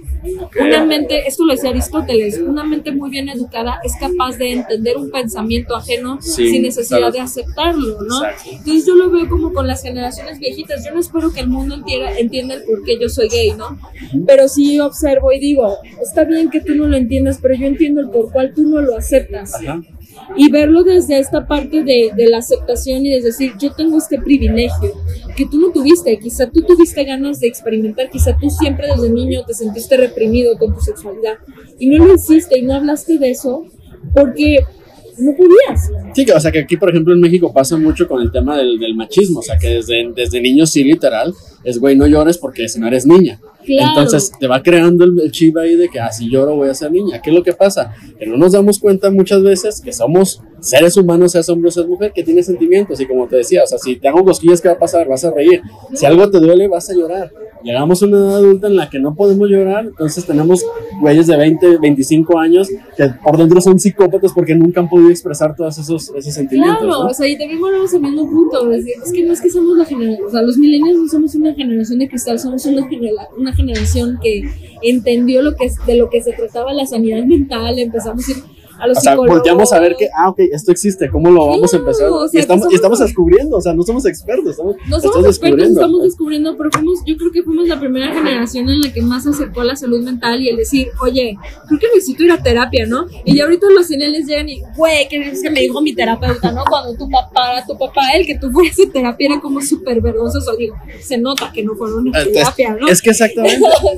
Una mente, esto lo decía Aristóteles, una mente muy bien educada es capaz de entender un pensamiento ajeno sí, sin necesidad claro. de aceptarlo, ¿no? Exacto. Entonces yo lo veo como con las generaciones viejitas. Yo no espero que el mundo entienda, entienda el por qué yo soy gay, ¿no? Uh-huh. Pero sí observo y digo, está bien que tú no lo entiendas, pero yo entiendo el por cual tú no lo aceptas. Ajá. Y verlo desde esta parte de, de la aceptación y de decir, yo tengo este privilegio que tú no tuviste, quizá tú tuviste ganas de experimentar, quizá tú siempre desde niño te sentiste reprimido con tu sexualidad y no lo hiciste y no hablaste de eso porque no podías. Sí, o sea que aquí por ejemplo en México pasa mucho con el tema del, del machismo, o sea que desde, desde niños sí literal es güey no llores porque si no eres niña. Claro. Entonces te va creando el, el chip ahí de que ah, si lloro voy a ser niña. ¿Qué es lo que pasa? Que no nos damos cuenta muchas veces que somos seres humanos, seas hombre o seas mujer, que tiene sentimientos. Y como te decía, o sea, si te hago cosquillas, ¿qué va a pasar? Vas a reír. Si algo te duele, vas a llorar. Llegamos a una edad adulta en la que no podemos llorar, entonces tenemos güeyes de veinte, veinticinco años que por dentro son psicópatas porque nunca han podido expresar todos esos, esos sentimientos. Claro, ¿no? O sea, y también volvemos al mismo punto. Es, es que no es que somos la generación, o sea, los millennials no somos una generación de cristal, somos una, genera, una generación que entendió lo que es, de lo que se trataba la sanidad mental, empezamos a ir a los o sea, volteamos a ver que, ah, ok, esto existe, ¿cómo lo vamos claro, a empezar? O sea, y, estamos, y estamos descubriendo, o sea, no somos expertos, estamos, no somos estamos expertos, descubriendo. estamos descubriendo, pero fuimos, yo creo que fuimos la primera generación en la que más se acercó a la salud mental y el decir, oye, creo que necesito ir a terapia, ¿no? Y ya ahorita los cineles llegan y, güey, ¿qué es que me dijo mi terapeuta, no? Cuando tu papá, tu papá, el que tú fueras a terapia era como súper vergonzoso, digo, se nota que no fueron a terapia, ¿no? Es que exactamente,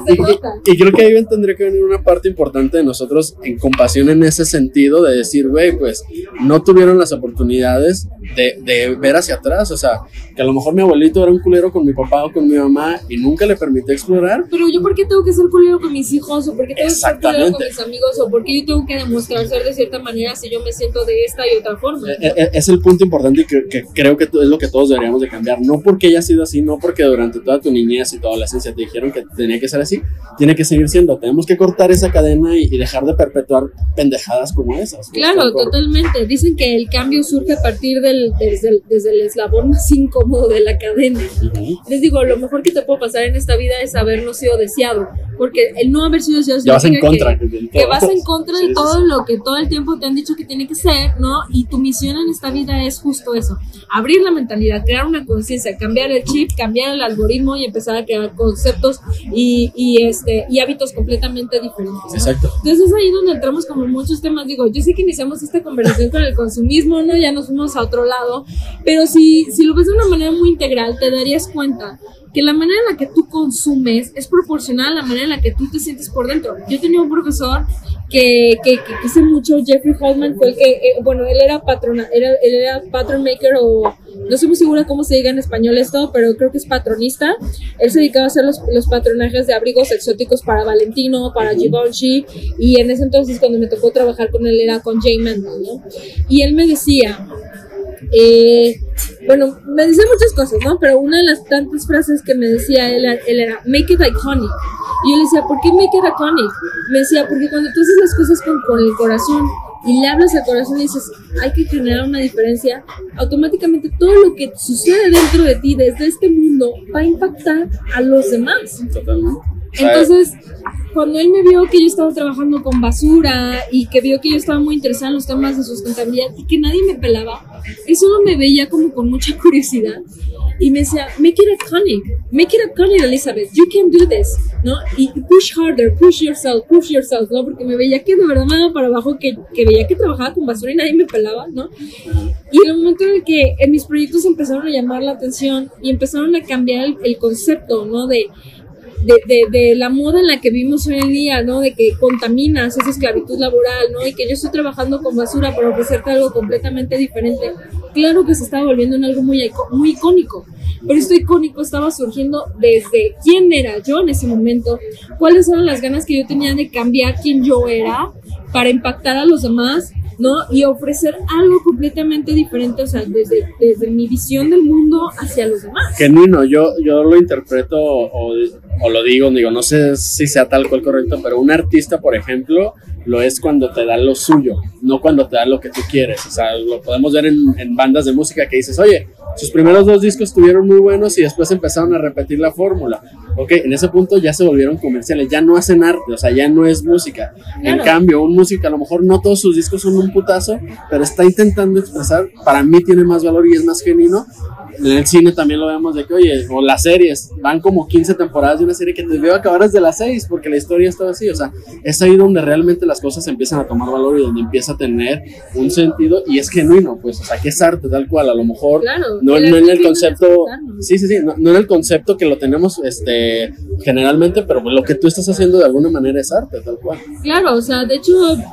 y, y creo que ahí tendría que venir una parte importante de nosotros en compasión en ese sentido de decir, güey, pues no tuvieron las oportunidades de, de ver hacia atrás, o sea, que a lo mejor mi abuelito era un culero con mi papá o con mi mamá y nunca le permitió explorar. Pero yo, ¿por qué tengo que ser culero con mis hijos? ¿O por qué tengo que ser culero con mis amigos? ¿O por qué yo tengo que demostrar ser de cierta manera si yo me siento de esta y otra forma? Es, es, es el punto importante y que, que creo que es lo que todos deberíamos de cambiar, no porque haya sido así, no porque durante toda tu niñez y tu adolescencia te dijeron que tenía que ser así, tiene que seguir siendo, tenemos que cortar esa cadena y, y dejar de perpetuar pendejadas como esas. Pues, claro, por... totalmente. Dicen que el cambio surge a partir del desde, el, desde el eslabón más incómodo de la cadena. Uh-huh. Les digo, lo mejor que te puede pasar en esta vida es haber no sido deseado, porque el no haber sido deseado ya vas en contra, que, que, que vas en contra sí, de todo sí, sí. lo que todo el tiempo te han dicho que tiene que ser, ¿no? Y tu misión en esta vida es justo eso, abrir la mentalidad, crear una conciencia, cambiar el chip, cambiar el algoritmo y empezar a crear conceptos y, y, este, y hábitos completamente diferentes, ¿no? Exacto. Entonces es ahí donde entramos como muchos temas. Digo, yo sé que iniciamos esta conversación con el consumismo, ¿no? Ya nos fuimos a otro lado, pero si, si lo ves de una manera muy integral, te darías cuenta que la manera en la que tú consumes es proporcional a la manera en la que tú te sientes por dentro. Yo tenía un profesor que, que, que quise mucho, Jeffrey Holtman, fue el que, eh, bueno, él era patrona, era, él era pattern maker o no estoy muy segura cómo se diga en español esto, pero creo que es patronista. Él se dedicaba a hacer los, los patronajes de abrigos exóticos para Valentino, para Givenchy, y en ese entonces cuando me tocó trabajar con él era con Jay Mandel, ¿no? Y él me decía... Eh, bueno, me decía muchas cosas, ¿no? Pero una de las tantas frases que me decía él, él era make it iconic. Y yo le decía, ¿por qué make it iconic? Me decía, porque cuando tú haces las cosas con, con el corazón y le hablas al corazón y dices, hay que generar una diferencia, automáticamente todo lo que sucede dentro de ti, desde este mundo, va a impactar a los demás. Totalmente. Entonces, cuando él me vio que yo estaba trabajando con basura y que vio que yo estaba muy interesada en los temas de sustentabilidad y que nadie me pelaba, él solo me veía como con mucha curiosidad y me decía, make it iconic, make it iconic, Elizabeth, you can do this, ¿no? Y push harder, push yourself, push yourself, ¿no? Porque me veía que de verdad me daba para abajo, que, que veía que trabajaba con basura y nadie me pelaba, ¿no? Y en el momento en el que en mis proyectos empezaron a llamar la atención y empezaron a cambiar el, el concepto, ¿no? De De, de, de la moda en la que vivimos hoy en día, ¿no? De que contaminas, esa esclavitud laboral, ¿no? Y que yo estoy trabajando con basura para ofrecerte algo completamente diferente. Claro que se estaba volviendo en algo muy, muy icónico, pero esto icónico estaba surgiendo desde quién era yo en ese momento, cuáles eran las ganas que yo tenía de cambiar quién yo era para impactar a los demás, ¿no? Y ofrecer algo completamente diferente, o sea, desde, desde mi visión del mundo hacia los demás. Genuino, yo, yo lo interpreto o, o lo digo, digo, no sé si sea tal cual correcto, pero un artista, por ejemplo, lo es cuando te da lo suyo, no cuando te da lo que tú quieres. O sea, lo podemos ver en, en bandas de música que dices, oye, sus primeros dos discos estuvieron muy buenos y después empezaron a repetir la fórmula. Ok, en ese punto ya se volvieron comerciales, ya no hacen arte, o sea, ya no es música. Claro. En cambio, un músico, a lo mejor no todos sus discos son un putazo, pero está intentando expresar, para mí tiene más valor y es más genuino. En el cine también lo vemos de que, oye, o las series, van como quince temporadas de una serie que te veo acabar desde las seis, porque la historia está así, o sea, es ahí donde realmente las cosas empiezan a tomar valor y donde empieza a tener un sentido y es genuino, pues, o sea, que es arte tal cual, a lo mejor, claro, no, no en el concepto, sí, sí, sí, no, no en el concepto que lo tenemos, este, generalmente, pero lo que tú estás haciendo de alguna manera es arte, tal cual. Claro, o sea, de hecho,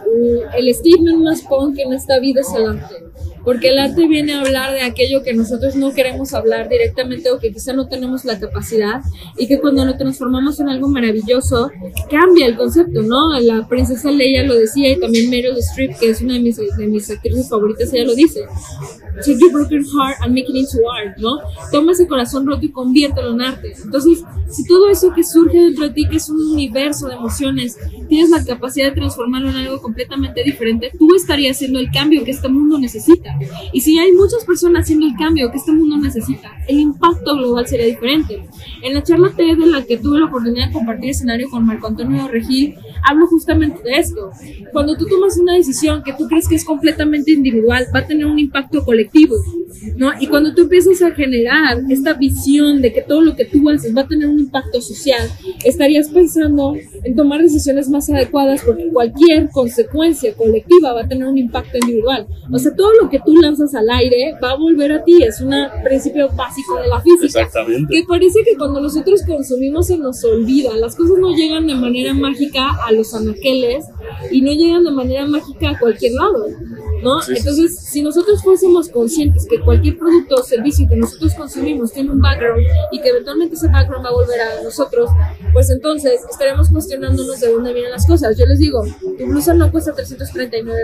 el statement más punk en esta vida es el arte. Porque el arte viene a hablar de aquello que nosotros no queremos hablar directamente o que quizá no tenemos la capacidad y que cuando lo transformamos en algo maravilloso cambia el concepto, ¿no? La princesa Leia lo decía y también Meryl Streep, que es una de mis, de mis actrices favoritas, ella lo dice. Take your broken heart and make it into art, ¿no? Toma ese corazón roto y conviértelo en arte. Entonces, si todo eso que surge dentro de ti, que es un universo de emociones, tienes la capacidad de transformarlo en algo completamente diferente, tú estarías haciendo el cambio que este mundo necesita. Y si hay muchas personas haciendo el cambio que este mundo necesita, el impacto global sería diferente. En la charla TED de la que tuve la oportunidad de compartir escenario con Marco Antonio Regil, hablo justamente de esto. Cuando tú tomas una decisión que tú crees que es completamente individual, va a tener un impacto colectivo, ¿no? Y cuando tú empiezas a generar esta visión de que todo lo que tú haces va a tener un impacto social, estarías pensando en tomar decisiones más adecuadas porque cualquier consecuencia colectiva va a tener un impacto individual. O sea, todo lo que tú lanzas al aire va a volver a ti, es un principio básico de la física. Exactamente. Que parece que cuando nosotros consumimos se nos olvida, las cosas no llegan de manera mágica a los anaqueles y no llegan de manera mágica a cualquier lado, ¿no? Sí, Entonces, sí. si nosotros fuésemos conscientes que cualquier producto o servicio que nosotros consumimos tiene un background y que eventualmente ese background va a volver a nosotros, pues entonces estaremos cuestionándonos de dónde vienen las cosas. Yo les digo, tu blusa no cuesta trescientos noventa y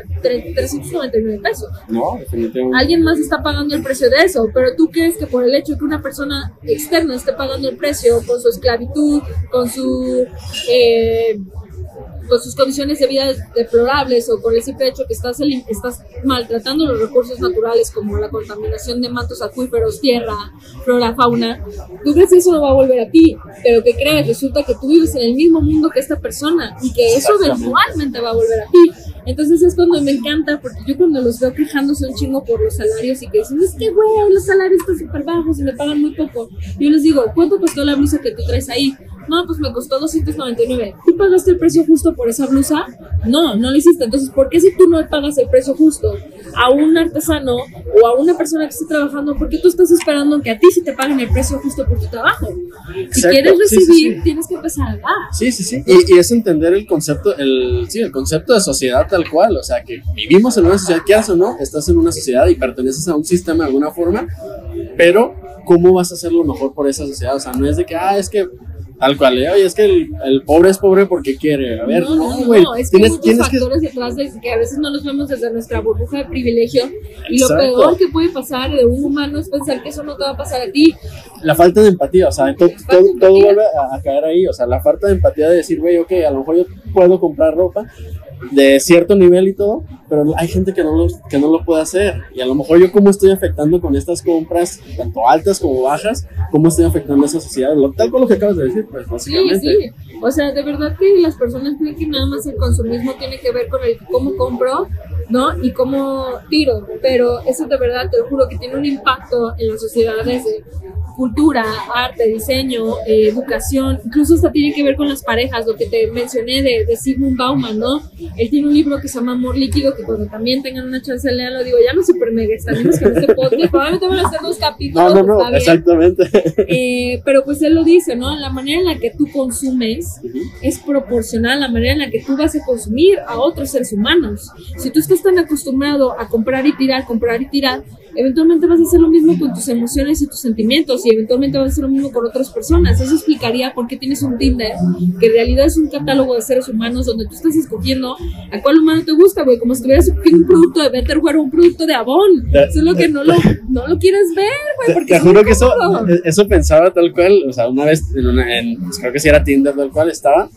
nueve pesos. No, definitivamente. Alguien más está pagando el precio de eso, pero tú crees que por el hecho de que una persona externa esté pagando el precio con su esclavitud, con su... Eh, con sus condiciones de vida deplorables o con el simple hecho que estás, el, estás maltratando los recursos naturales como la contaminación de mantos acuíferos, tierra, flora, fauna, tú crees que eso no va a volver a ti, pero ¿qué crees? Resulta que tú vives en el mismo mundo que esta persona y que eso eventualmente va a volver a ti. Entonces es cuando me encanta, porque yo cuando los veo quejándose un chingo por los salarios y que dicen, es que güey, los salarios están súper bajos y me pagan muy poco, yo les digo, ¿cuánto costó la blusa que tú traes ahí? No, pues me costó doscientos noventa y nueve. ¿Tú pagaste el precio justo por esa blusa? No, no lo hiciste. Entonces, ¿por qué si tú no pagas el precio justo a un artesano o a una persona que esté trabajando, por qué tú estás esperando que a ti sí te paguen el precio justo por tu trabajo? Exacto. Si quieres recibir, sí, sí, sí. tienes que empezar a dar. Sí, sí, sí. Y, y es entender el concepto, el, sí, el concepto de sociedad tal cual. O sea, que vivimos en una sociedad, quieras o no, estás en una sociedad y perteneces a un sistema de alguna forma, pero ¿cómo vas a hacer lo mejor por esa sociedad? O sea, no es de que, ah, es que tal cual, ¿eh? Oye, es que el, el pobre es pobre porque quiere. A ver, no, no, no, güey. No, es que tienes, hay muchos tienes factores que... detrás de que a veces no los vemos desde nuestra burbuja de privilegio. Y Exacto. lo peor que puede pasar de un humano es pensar que eso no te va a pasar a ti. La falta de empatía, o sea, to, to, todo vuelve a, a caer ahí. O sea, la falta de empatía de decir, güey, ok, a lo mejor yo puedo comprar ropa de cierto nivel y todo, pero hay gente que no lo, que no lo puede hacer. Y a lo mejor yo cómo estoy afectando con estas compras, tanto altas como bajas, cómo estoy afectando a esa sociedad. Lo, tal con lo que acabas de decir, pues básicamente. Sí, sí. O sea, de verdad que las personas creen que nada más el consumismo tiene que ver con el cómo compro, ¿no? Y cómo tiro. Pero eso de verdad, te lo juro, que tiene un impacto en la sociedad desde cultura, arte, diseño, eh, educación, incluso hasta tiene que ver con las parejas, lo que te mencioné de, de Zygmunt Bauman, ¿no? Él tiene un libro que se llama Amor Líquido, que cuando también tengan una chance de leerlo, digo, ya no super mega extendimos con este podcast, probablemente van a hacer dos capítulos. No, no, no, exactamente. Eh, pero pues él lo dice, ¿no? La manera en la que tú consumes uh-huh. es proporcional a la manera en la que tú vas a consumir a otros seres humanos. Si tú estás tan acostumbrado a comprar y tirar, comprar y tirar, eventualmente vas a hacer lo mismo con tus emociones y tus sentimientos y eventualmente vas a hacer lo mismo con otras personas. Eso explicaría por qué tienes un Tinder, que en realidad es un catálogo de seres humanos donde tú estás escogiendo a cuál humano te gusta, güey, como si estuvieras escogiendo un producto de Betterware o un producto de Avon. Eso es lo que no lo, no lo quieres ver, güey, porque te juro que eso, eso pensaba tal cual, o sea, una vez en una, en, creo que sí era Tinder tal cual estaba,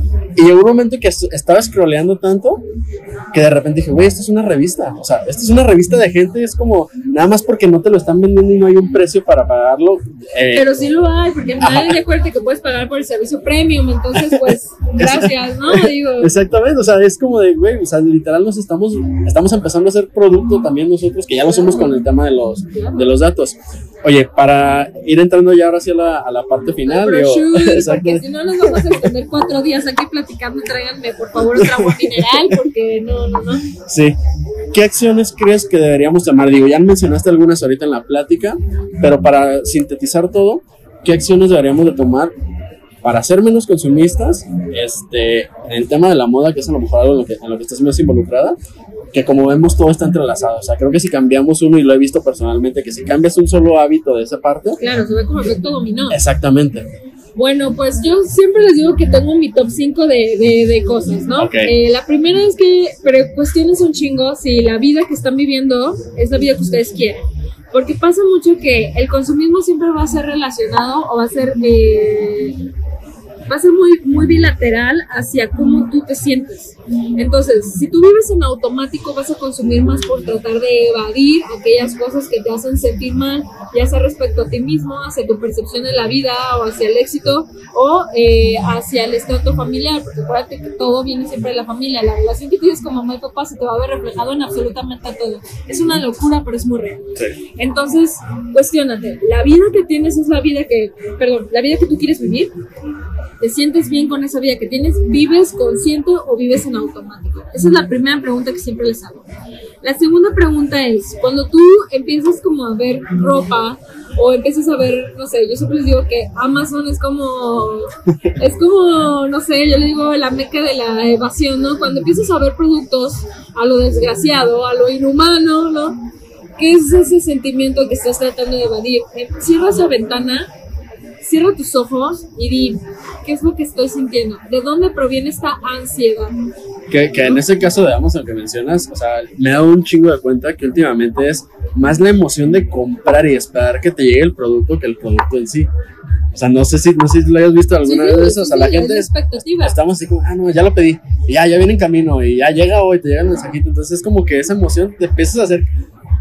y llegó un momento que estaba scrolleando tanto que de repente dije, güey, esto es una revista, o sea, esto es una revista de gente, es como, nada más porque no te lo están vendiendo y no hay un precio para pagarlo. Eh, pero sí lo hay, porque nadie de acuerdo que puedes pagar por el servicio premium, entonces pues, gracias, ¿no? Digo. Exactamente, o sea, es como de, güey, o sea, literal nos estamos, estamos empezando a hacer producto también nosotros, que ya lo somos con el tema de los, de los datos. Oye, para ir entrando ya ahora hacia la, a la parte final. Pero yo, porque si no nos vamos a extender cuatro días aquí platicando, tráiganme por favor otra agua mineral, porque no, no, no. Sí. ¿Qué acciones crees que deberíamos tomar? Digo, ya mencionaste algunas ahorita en la plática, pero para sintetizar todo, ¿qué acciones deberíamos de tomar para ser menos consumistas? Este, en el tema de la moda, que es a lo mejor algo en lo que, en lo que estás más involucrada, que como vemos todo está entrelazado, o sea, creo que si cambiamos uno, y lo he visto personalmente, que si cambias un solo hábito de esa parte, claro, se ve como efecto dominó. Exactamente. Bueno, pues yo siempre les digo que tengo mi top cinco de, de, de cosas, ¿no? Okay. Eh, la primera es que pero cuestiones un chingo si la vida que están viviendo es la vida que ustedes quieren. Porque pasa mucho que el consumismo siempre va a ser relacionado o va a ser... Eh, va a ser muy, muy bilateral hacia cómo tú te sientes. Entonces, si tú vives en automático, vas a consumir más por tratar de evadir aquellas cosas que te hacen sentir mal, ya sea respecto a ti mismo, hacia tu percepción de la vida, o hacia el éxito, o eh, hacia el estrato familiar, porque acuérdate que todo viene siempre de la familia. La relación que tienes con mamá y papá se te va a ver reflejado en absolutamente todo. Es una locura, pero es muy real. Sí. Entonces, cuestiónate, ¿la vida que tienes es la vida que, perdón, la vida que tú quieres vivir? ¿Te sientes bien con esa vida que tienes? ¿Vives consciente o vives en automático? Esa es la primera pregunta que siempre les hago. La segunda pregunta es, cuando tú empiezas como a ver ropa o empiezas a ver, no sé, yo siempre les digo que Amazon es como, es como, no sé, yo le digo la meca de la evasión, ¿no? Cuando empiezas a ver productos a lo desgraciado, a lo inhumano, ¿no? ¿Qué es ese sentimiento que estás tratando de evadir? Cierra esa ventana, cierra tus ojos y di, ¿qué es lo que estoy sintiendo? ¿De dónde proviene esta ansiedad? Que, que en ese caso, digamos, lo que mencionas, o sea, me he dado un chingo de cuenta que últimamente es más la emoción de comprar y esperar que te llegue el producto que el producto en sí. O sea, no sé si, no sé si lo hayas visto alguna sí, sí, vez eso. O sea, sí, la sí, gente. Es expectativa. Estamos así como, ah, no, ya lo pedí. Y ya, ya viene en camino. Y ya llega hoy, te llega el mensajito. Entonces es como que esa emoción te empiezas a hacer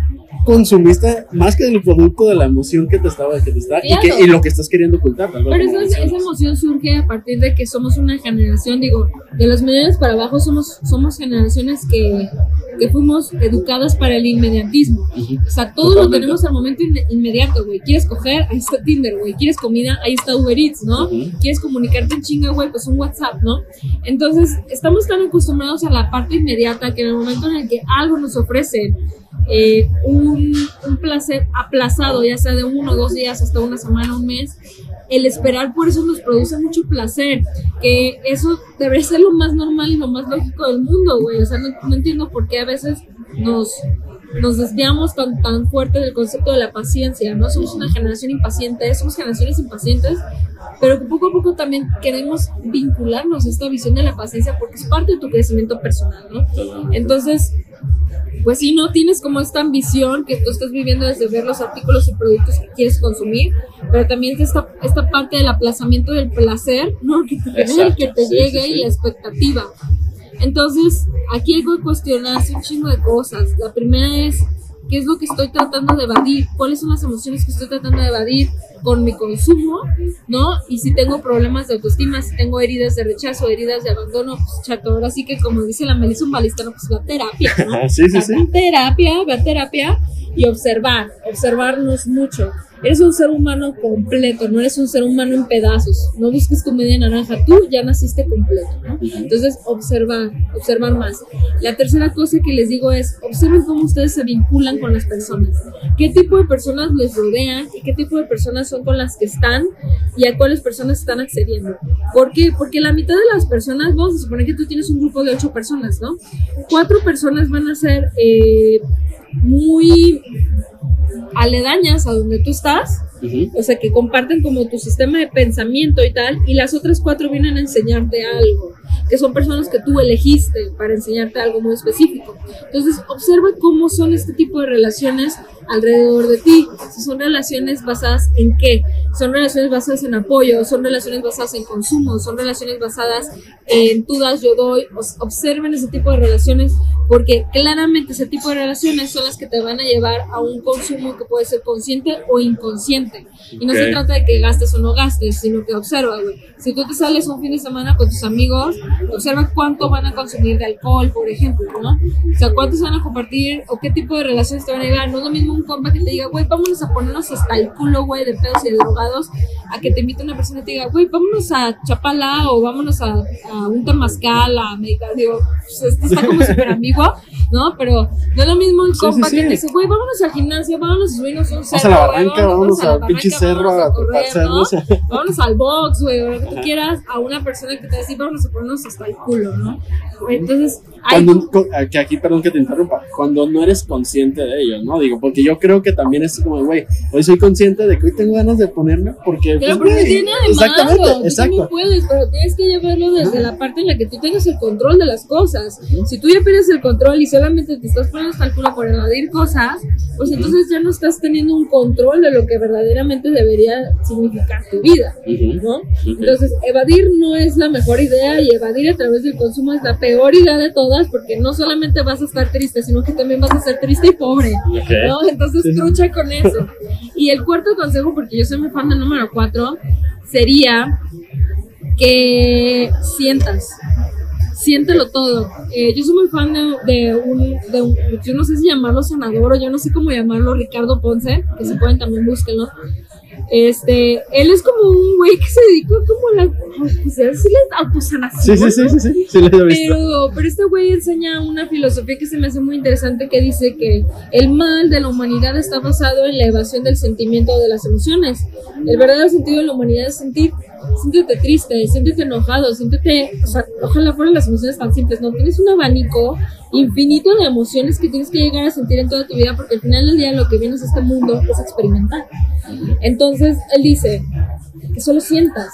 consumista más que del producto, de la emoción que te estaba, que te está, claro. y, que, y lo que estás queriendo ocultar. Pero esa, esa emoción surge a partir de que somos una generación, digo, de los millennials para abajo somos, somos generaciones que, que fuimos educadas para el inmediatismo. Uh-huh. O sea, todo Totalmente. Lo tenemos al momento in- inmediato, güey. ¿Quieres coger? Ahí está Tinder, güey. ¿Quieres comida? Ahí está Uber Eats, ¿no? Uh-huh. ¿Quieres comunicarte en chinga, güey? Pues un WhatsApp, ¿no? Entonces, estamos tan acostumbrados a la parte inmediata que en el momento en el que algo nos ofrece Eh, un, un placer aplazado, ya sea de uno o dos días hasta una semana, un mes, el esperar por eso nos produce mucho placer, que eso debería ser lo más normal y lo más lógico del mundo, güey. O sea, no, no entiendo por qué a veces nos, nos desviamos tan, tan fuerte del concepto de la paciencia, ¿no? Somos una generación impaciente, somos generaciones impacientes, pero que poco a poco también queremos vincularnos a esta visión de la paciencia porque es parte de tu crecimiento personal, ¿no? Entonces, pues si no tienes como esta ambición que tú estás viviendo desde ver los artículos y productos que quieres consumir, pero también esta, esta parte del aplazamiento del placer, ¿no? Que te, Exacto, que te sí, llegue sí, sí. Y la expectativa. Entonces, aquí hay que cuestionarse un chingo de cosas. La primera es, ¿qué es lo que estoy tratando de evadir? ¿Cuáles son las emociones que estoy tratando de evadir con mi consumo? ¿No? Y si tengo problemas de autoestima, si tengo heridas de rechazo, heridas de abandono, pues chato, ahora sí que como dice la Melissa Balistano, pues va a terapia, ¿no? sí, sí, sí. Va a terapia, va a terapia y observar, observarnos mucho. Eres un ser humano completo, no eres un ser humano en pedazos. No busques tu media naranja, tú ya naciste completo, ¿no? Entonces, observar, observar más. La tercera cosa que les digo es, observen cómo ustedes se vinculan con las personas. ¿Qué tipo de personas les rodean y qué tipo de personas son con las que están y a cuáles personas están accediendo? ¿Por qué? Porque la mitad de las personas, vamos a suponer que tú tienes un grupo de ocho personas, ¿no? Cuatro personas van a ser eh, muy aledañas a donde tú estás, uh-huh. O sea, que comparten como tu sistema de pensamiento y tal, y las otras cuatro vienen a enseñarte algo, que son personas que tú elegiste para enseñarte algo muy específico. Entonces, observa cómo son este tipo de relaciones alrededor de ti. Si son relaciones basadas en qué, son relaciones basadas en apoyo, son relaciones basadas en consumo, son relaciones basadas en tú das, yo doy. Observen ese tipo de relaciones, porque claramente ese tipo de relaciones son las que te van a llevar a un consumo que puede ser consciente o inconsciente. Y no okay. se trata de que gastes o no gastes, sino que observa, güey. Si tú te sales un fin de semana con tus amigos, observa cuánto van a consumir de alcohol, por ejemplo, ¿no? O sea, cuántos van a compartir o qué tipo de relaciones te van a llevar. No es lo mismo un compa que te diga, güey, vámonos a ponernos hasta el culo, güey, de pedos y de drogados, a que te invite una persona y te diga, güey, vámonos a Chapala o vámonos a, a un temazcal, a medicar. Digo, pues esto está como súper ambiguo, ¿no? Pero no es lo mismo el compa sí, sí, sí. que te dice, güey, vámonos al gimnasio, vámonos a subirnos un cerro, vamos a la barranca, güey, vámonos, vámonos al pinche cerro a correr, ¿no? Vámonos al box, güey, o lo que tú quieras, a una persona que te va a decir, vámonos a ponernos hasta el culo, ¿no? Entonces, cuando, hay... que aquí, perdón que te interrumpa, cuando no eres consciente de ello, ¿no? Digo, porque yo creo que también es como, güey, hoy soy consciente de que hoy tengo ganas de ponerme, porque... Pero pues, porque güey, tiene de exactamente, malo, exacto. Tú no puedes, pero tienes que llevarlo desde la parte en la que tú tengas el control de las cosas. Si tú ya pierdes el control y solamente te estás poniendo hasta el culo por evadir cosas, pues entonces ya no estás teniendo un control de lo que verdaderamente debería significar tu vida, ¿no? Entonces, evadir no es la mejor idea, y evadir a través del consumo es la peor idea de todas, porque no solamente vas a estar triste, sino que también vas a ser triste y pobre, ¿no? Entonces, trucha con eso. Y el cuarto consejo, porque yo soy muy fan del número cuatro, sería que sientas. Siéntelo todo. Eh, yo soy muy fan de, de, un, de un, yo no sé si llamarlo sanador o yo no sé cómo llamarlo, Ricardo Ponce, que se pueden también búsquenlo. Este, él es como un güey que se dedica como a la, pues a decirle autosanación. Sí, sí, sí, sí, sí, sí, lo he visto. Pero, pero este güey enseña una filosofía que se me hace muy interesante, que dice que el mal de la humanidad está basado en la evasión del sentimiento de las emociones. El verdadero sentido de la humanidad es sentir. Siéntete triste, siéntete enojado, siéntete, o sea, ojalá fueran las emociones tan simples, no, tienes un abanico infinito de emociones que tienes que llegar a sentir en toda tu vida, porque al final del día lo que vienes a este mundo es experimentar. Entonces, él dice que solo sientas,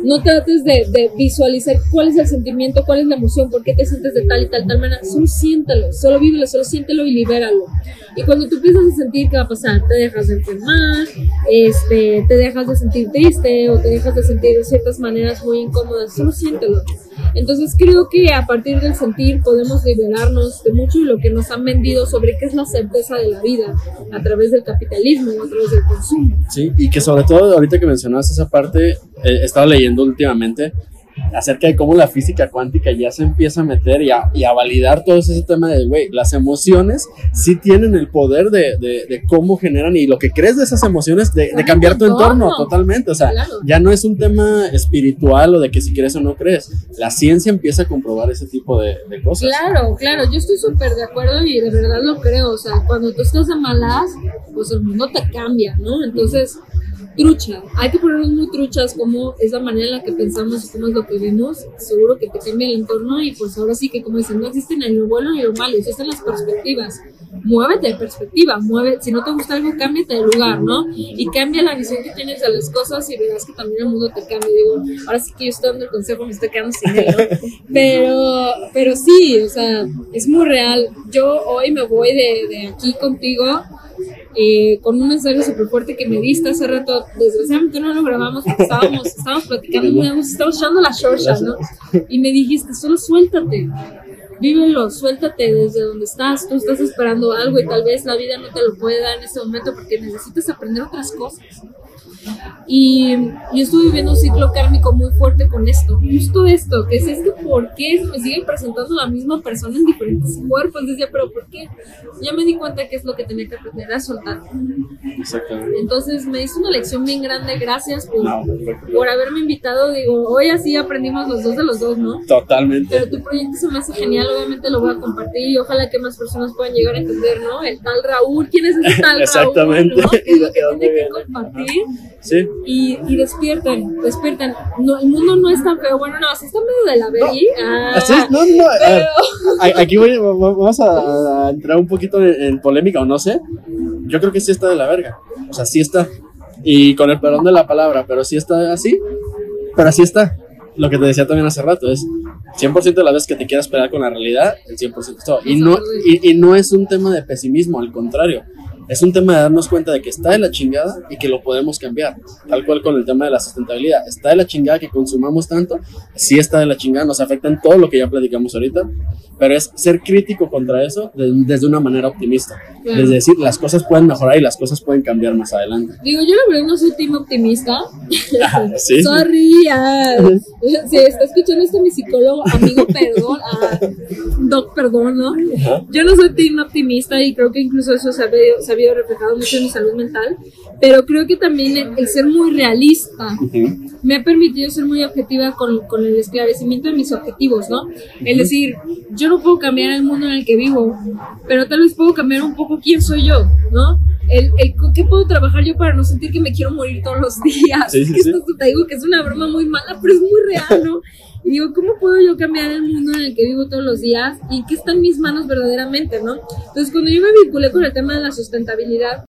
No trates de, de visualizar cuál es el sentimiento, cuál es la emoción, por qué te sientes de tal y tal, tal manera. Solo siéntalo, solo vívelo, solo siéntelo y libéralo. Y cuando tú empiezas a sentir qué va a pasar, te dejas de enfermar, este, te dejas de sentir triste o te dejas de sentir de ciertas maneras muy incómodas, solo siéntelo. Entonces creo que a partir del sentir podemos liberarnos de mucho de lo que nos han vendido sobre qué es la certeza de la vida a través del capitalismo o a través del consumo. Sí, y que sobre todo ahorita que mencionaste esa parte, eh, he estado leyendo últimamente acerca de cómo la física cuántica ya se empieza a meter y a, y a validar todo ese tema de, güey, las emociones sí tienen el poder de, de, de cómo generan y lo que crees de esas emociones, de, de cambiar tu entorno totalmente, o sea, claro. Ya no es un tema espiritual o de que si crees o no crees, la ciencia empieza a comprobar ese tipo de, de cosas. Claro, claro, yo estoy súper de acuerdo y de verdad lo creo, o sea, cuando tú estás de malas, pues el mundo te cambia, ¿no? Entonces... trucha, hay que ponernos muy truchas como es la manera en la que pensamos y cómo es lo que vemos, seguro que te cambia el entorno y pues ahora sí que como dicen, no existen ni lo bueno ni lo malo, existen las perspectivas, muévete de perspectiva, mueve, si no te gusta algo, cámbiate de lugar, ¿no? Y cambia la visión que tienes de las cosas y verás que también el mundo te cambia, digo, ahora sí que yo estoy dando el consejo, me estoy quedando sin él, ¿no? Pero, pero sí, o sea, es muy real, yo hoy me voy de, de aquí contigo, Eh, con un mensaje súper fuerte que me diste hace rato. Desgraciadamente no lo grabamos porque estábamos, estábamos platicando muy bien, estábamos echando la shorta, ¿no? Y me dijiste, solo suéltate, vívelo, suéltate desde donde estás. Tú estás esperando algo y tal vez la vida no te lo puede dar en ese momento porque necesitas aprender otras cosas. Y yo estuve viviendo un ciclo kármico muy fuerte con esto, justo esto, que es esto, ¿por qué me sigue presentando la misma persona en diferentes cuerpos? Decía, pero ¿por qué? Ya me di cuenta que es lo que tenía que aprender a soltar. Exactamente. Entonces me hizo una lección bien grande, gracias por, no, por haberme invitado, digo, hoy así aprendimos los dos de los dos, ¿no? Totalmente. Pero tu proyecto se me hace genial, obviamente lo voy a compartir y ojalá que más personas puedan llegar a entender, ¿no? El tal Raúl, ¿quién es ese tal Exactamente. Raúl? ¿No? Que es lo que tiene que compartir. Sí. Y, y despiertan, despiertan. No, el mundo no es tan feo. Bueno, no, así está medio de la Beli. No, ah, así es, no, no. pero... Aquí voy, vamos a, a entrar un poquito en, en polémica o no sé. Yo creo que sí está de la verga. O sea, sí está. Y con el perdón de la palabra, pero sí está así. Pero así está. Lo que te decía también hace rato es cien por ciento de las veces que te quieras pelear con la realidad, el cien por ciento es todo. Y no, y, y no es un tema de pesimismo, al contrario. Es un tema de darnos cuenta de que está de la chingada y que lo podemos cambiar. Tal cual con el tema de la sustentabilidad. Está de la chingada que consumamos tanto. Sí está de la chingada, nos afecta en todo lo que ya platicamos ahorita. Pero es ser crítico contra eso de, desde una manera optimista. Claro. Desde decir, las cosas pueden mejorar y las cosas pueden cambiar más adelante. Digo, yo la verdad no soy team optimista. Ah, ¿sí? Sorry. Ah, si está escuchando esto mi psicólogo, amigo, perdón. Ah, doc, perdón, ¿no? Uh-huh. Yo no soy team optimista y creo que incluso eso se ha habido, se ha habido reflejado mucho en mi salud mental. Pero creo que también el, el ser muy realista uh-huh. me ha permitido ser muy objetiva con, con el esclarecimiento de mis objetivos, ¿no? Uh-huh. El decir, yo no puedo cambiar el mundo en el que vivo, pero tal vez puedo cambiar un poco quién soy yo, ¿no? El, el, ¿qué puedo trabajar yo para no sentir que me quiero morir todos los días? Sí, sí, esto sí. Te digo que es una broma muy mala, pero es muy real, ¿no? Y digo, ¿cómo puedo yo cambiar el mundo en el que vivo todos los días? ¿Y qué está en mis manos verdaderamente, no? Entonces, cuando yo me vinculé con el tema de la sustentabilidad,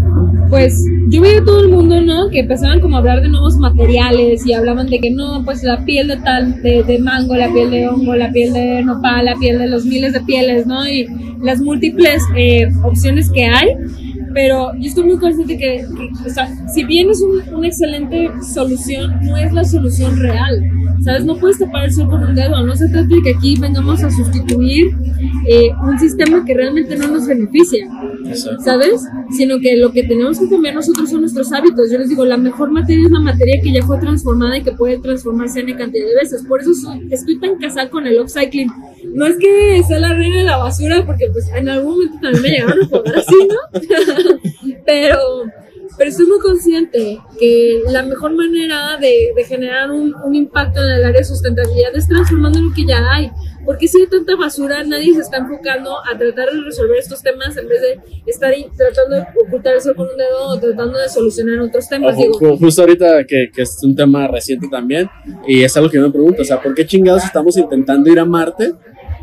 pues yo veía a todo el mundo, ¿no? Que empezaban como a hablar de nuevos materiales y hablaban de que no, pues la piel de tal, de, de mango, la piel de hongo, la piel de nopal, la piel de los miles de pieles, ¿no? Y las múltiples eh, opciones que hay. Pero yo estoy muy consciente que, que o sea, si bien es un, una excelente solución, no es la solución real, ¿sabes? No puedes tapar el sol con un dedo, no se trata de que aquí vengamos a sustituir eh, un sistema que realmente no nos beneficia, ¿sabes? Sino que lo que tenemos que cambiar nosotros son nuestros hábitos. Yo les digo, la mejor materia es la materia que ya fue transformada y que puede transformarse en cantidad de veces. Por eso soy, estoy tan casada con el upcycling. No es que sea la reina de la basura, porque pues en algún momento también me llegaron a poner así, ¿no? pero, pero estoy muy consciente que la mejor manera de, de generar un, un impacto en el área de sustentabilidad es transformando lo que ya hay. Porque si hay tanta basura, nadie se está enfocando a tratar de resolver estos temas en vez de estar tratando de ocultar el sol con un dedo o tratando de solucionar otros temas. Ojo, digo. Justo ahorita que, que es un tema reciente también, y es algo que yo me pregunto, o sea, ¿por qué chingados estamos intentando ir a Marte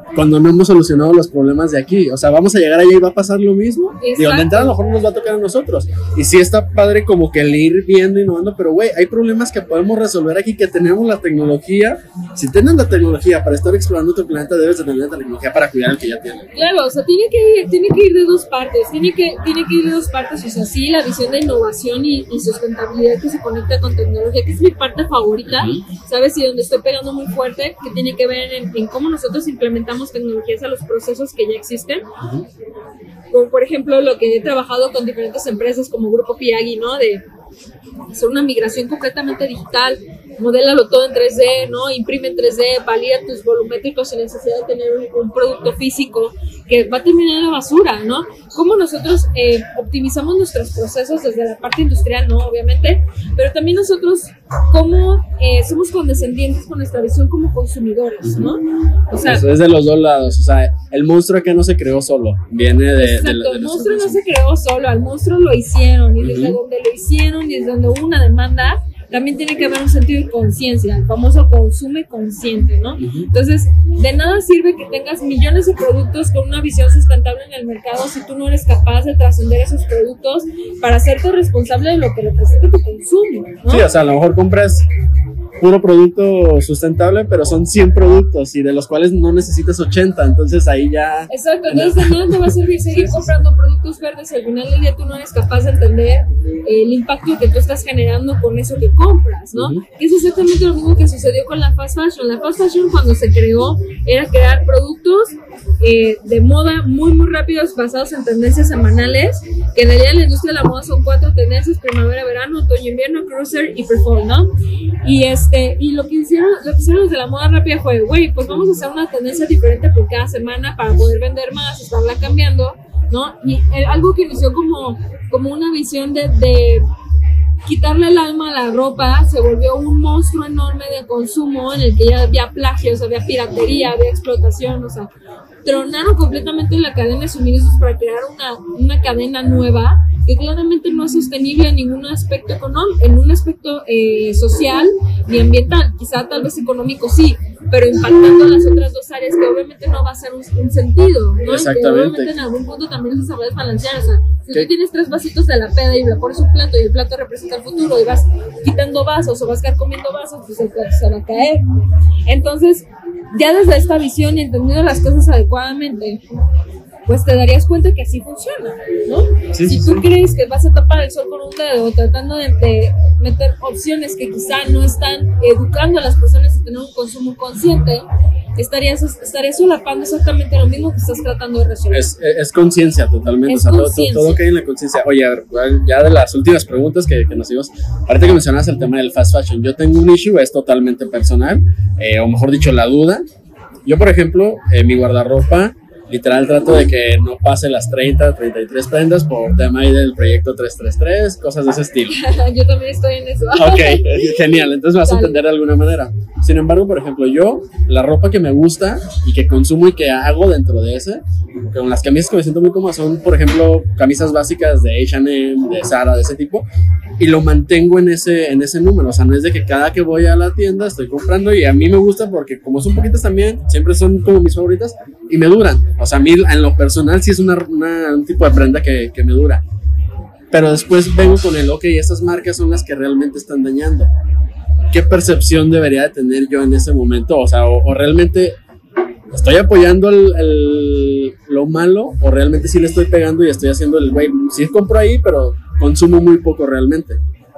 cuando no hemos solucionado los problemas de aquí. O sea, vamos a llegar allá y va a pasar lo mismo. Exacto. Digo, de entrada a lo mejor nos va a tocar a nosotros. Y sí está padre como que el ir viendo y innovando, pero güey, hay problemas que podemos resolver aquí, que tenemos la tecnología. Si tienes la tecnología para estar explorando tu planeta, debes de tener la tecnología para cuidar el que ya tienes. Claro, o sea, tiene que ir, tiene que ir de dos partes, tiene que, tiene que ir de dos partes, o sea, sí, la visión de innovación y, y sustentabilidad que se conecta con tecnología, que es mi parte favorita, uh-huh. ¿Sabes? Y donde estoy pegando muy fuerte, que tiene que ver en, en cómo nosotros implementamos tecnologías a los procesos que ya existen. Uh-huh. Como por ejemplo, lo que he trabajado con diferentes empresas como Grupo Piagui, ¿no? De hacer una migración completamente digital, modélalo todo en tres D, ¿no? Imprime en tres D, valida tus volumétricos sin necesidad de tener un, un producto físico que va a terminar en la basura, ¿no? Cómo nosotros eh, optimizamos nuestros procesos desde la parte industrial, ¿no? Obviamente, pero también nosotros cómo eh, somos condescendientes con nuestra visión como consumidores, ¿no? O sea, eso es de los dos lados, o sea, el monstruo acá no se creó solo, viene de... Exacto, de, de, de el monstruo no se creó solo, al monstruo lo hicieron, y desde uh-huh. donde lo hicieron y desde donde hubo una demanda, también tiene que haber un sentido de conciencia, el famoso consume consciente, ¿no? Uh-huh. Entonces, de nada sirve que tengas millones de productos con una visión sustentable en el mercado si tú no eres capaz de trascender esos productos para hacerte responsable de lo que representa tu consumo, ¿no? Sí, o sea, a lo mejor compras puro producto sustentable, pero son cien productos y de los cuales no necesitas ochenta, entonces ahí ya... Exacto, entonces de nada te va a servir seguir sí, comprando productos verdes si al final del día tú no eres capaz de entender eh, el impacto que tú estás generando con eso que compras, ¿no? Uh-huh. Que es exactamente lo mismo que sucedió con la fast fashion. La fast fashion cuando se creó era crear productos eh, de moda muy muy rápidos basados en tendencias semanales, que en realidad en la industria de la moda son cuatro tendencias: primavera, verano, otoño, invierno, cruiser y pre-fall, ¿no? Y este y lo que hicieron lo que hicieron los de la moda rápida fue, güey, pues vamos a hacer una tendencia diferente por cada semana para poder vender más, estarla cambiando, ¿no? Y eh, algo que inició como, como una visión de, de quitarle el alma a la ropa se volvió un monstruo enorme de consumo en el que ya había plagios, había piratería, había explotación, o sea, tronaron completamente la cadena de suministros para crear una, una cadena nueva que claramente no es sostenible en ningún aspecto económico, en un aspecto eh, social ni ambiental, quizá tal vez económico sí, pero impactando a las otras dos áreas que obviamente no va a ser un, un sentido, ¿no? Exactamente. Y que obviamente en algún punto también se sabe desbalancear, o sea, si ¿Qué? Tú tienes tres vasitos de la peda y le pones un plato y el plato representa el futuro y vas quitando vasos o vas comiendo vasos, pues el plato se va a caer. Entonces, ya desde esta visión y entendiendo las cosas adecuadamente, pues te darías cuenta que así funciona, ¿no? Sí, si tú sí. crees que vas a tapar el sol con un dedo tratando de, de meter opciones que quizá no están educando a las personas a tener un consumo consciente, estarías, estarías solapando exactamente lo mismo que estás tratando de resolver. Es, es conciencia totalmente, es o sea, conciencia. Todo, todo cae en la conciencia. Oye, a ver, ya de las últimas preguntas que, que nos dimos, ahorita que mencionas el tema del fast fashion, yo tengo un issue, es totalmente personal, eh, o mejor dicho, la duda. Yo, por ejemplo, eh, mi guardarropa, literal trato de que no pase las treinta, treinta y tres prendas por tema ahí del proyecto trescientos treinta y tres, cosas de ese estilo. Yo también estoy en eso. Ok, genial, entonces vas Dale. a entender de alguna manera. Sin embargo, por ejemplo, yo, la ropa que me gusta y que consumo y que hago dentro de ese, con las camisas que me siento muy cómodas son, por ejemplo, camisas básicas de H and M, de Zara, de ese tipo, y lo mantengo en ese, en ese número. O sea, no es de que cada que voy a la tienda estoy comprando, y a mí me gusta porque como son poquitas también, siempre son como mis favoritas y me duran. O sea, a mí en lo personal sí es una, una, un tipo de prenda que, que me dura. Pero después vengo con el, ok, estas marcas son las que realmente están dañando. ¿Qué percepción debería de tener yo en ese momento? O sea, o, o realmente estoy apoyando el, el, lo malo, o realmente sí le estoy pegando y estoy haciendo el, güey, sí compro ahí, pero consumo muy poco realmente.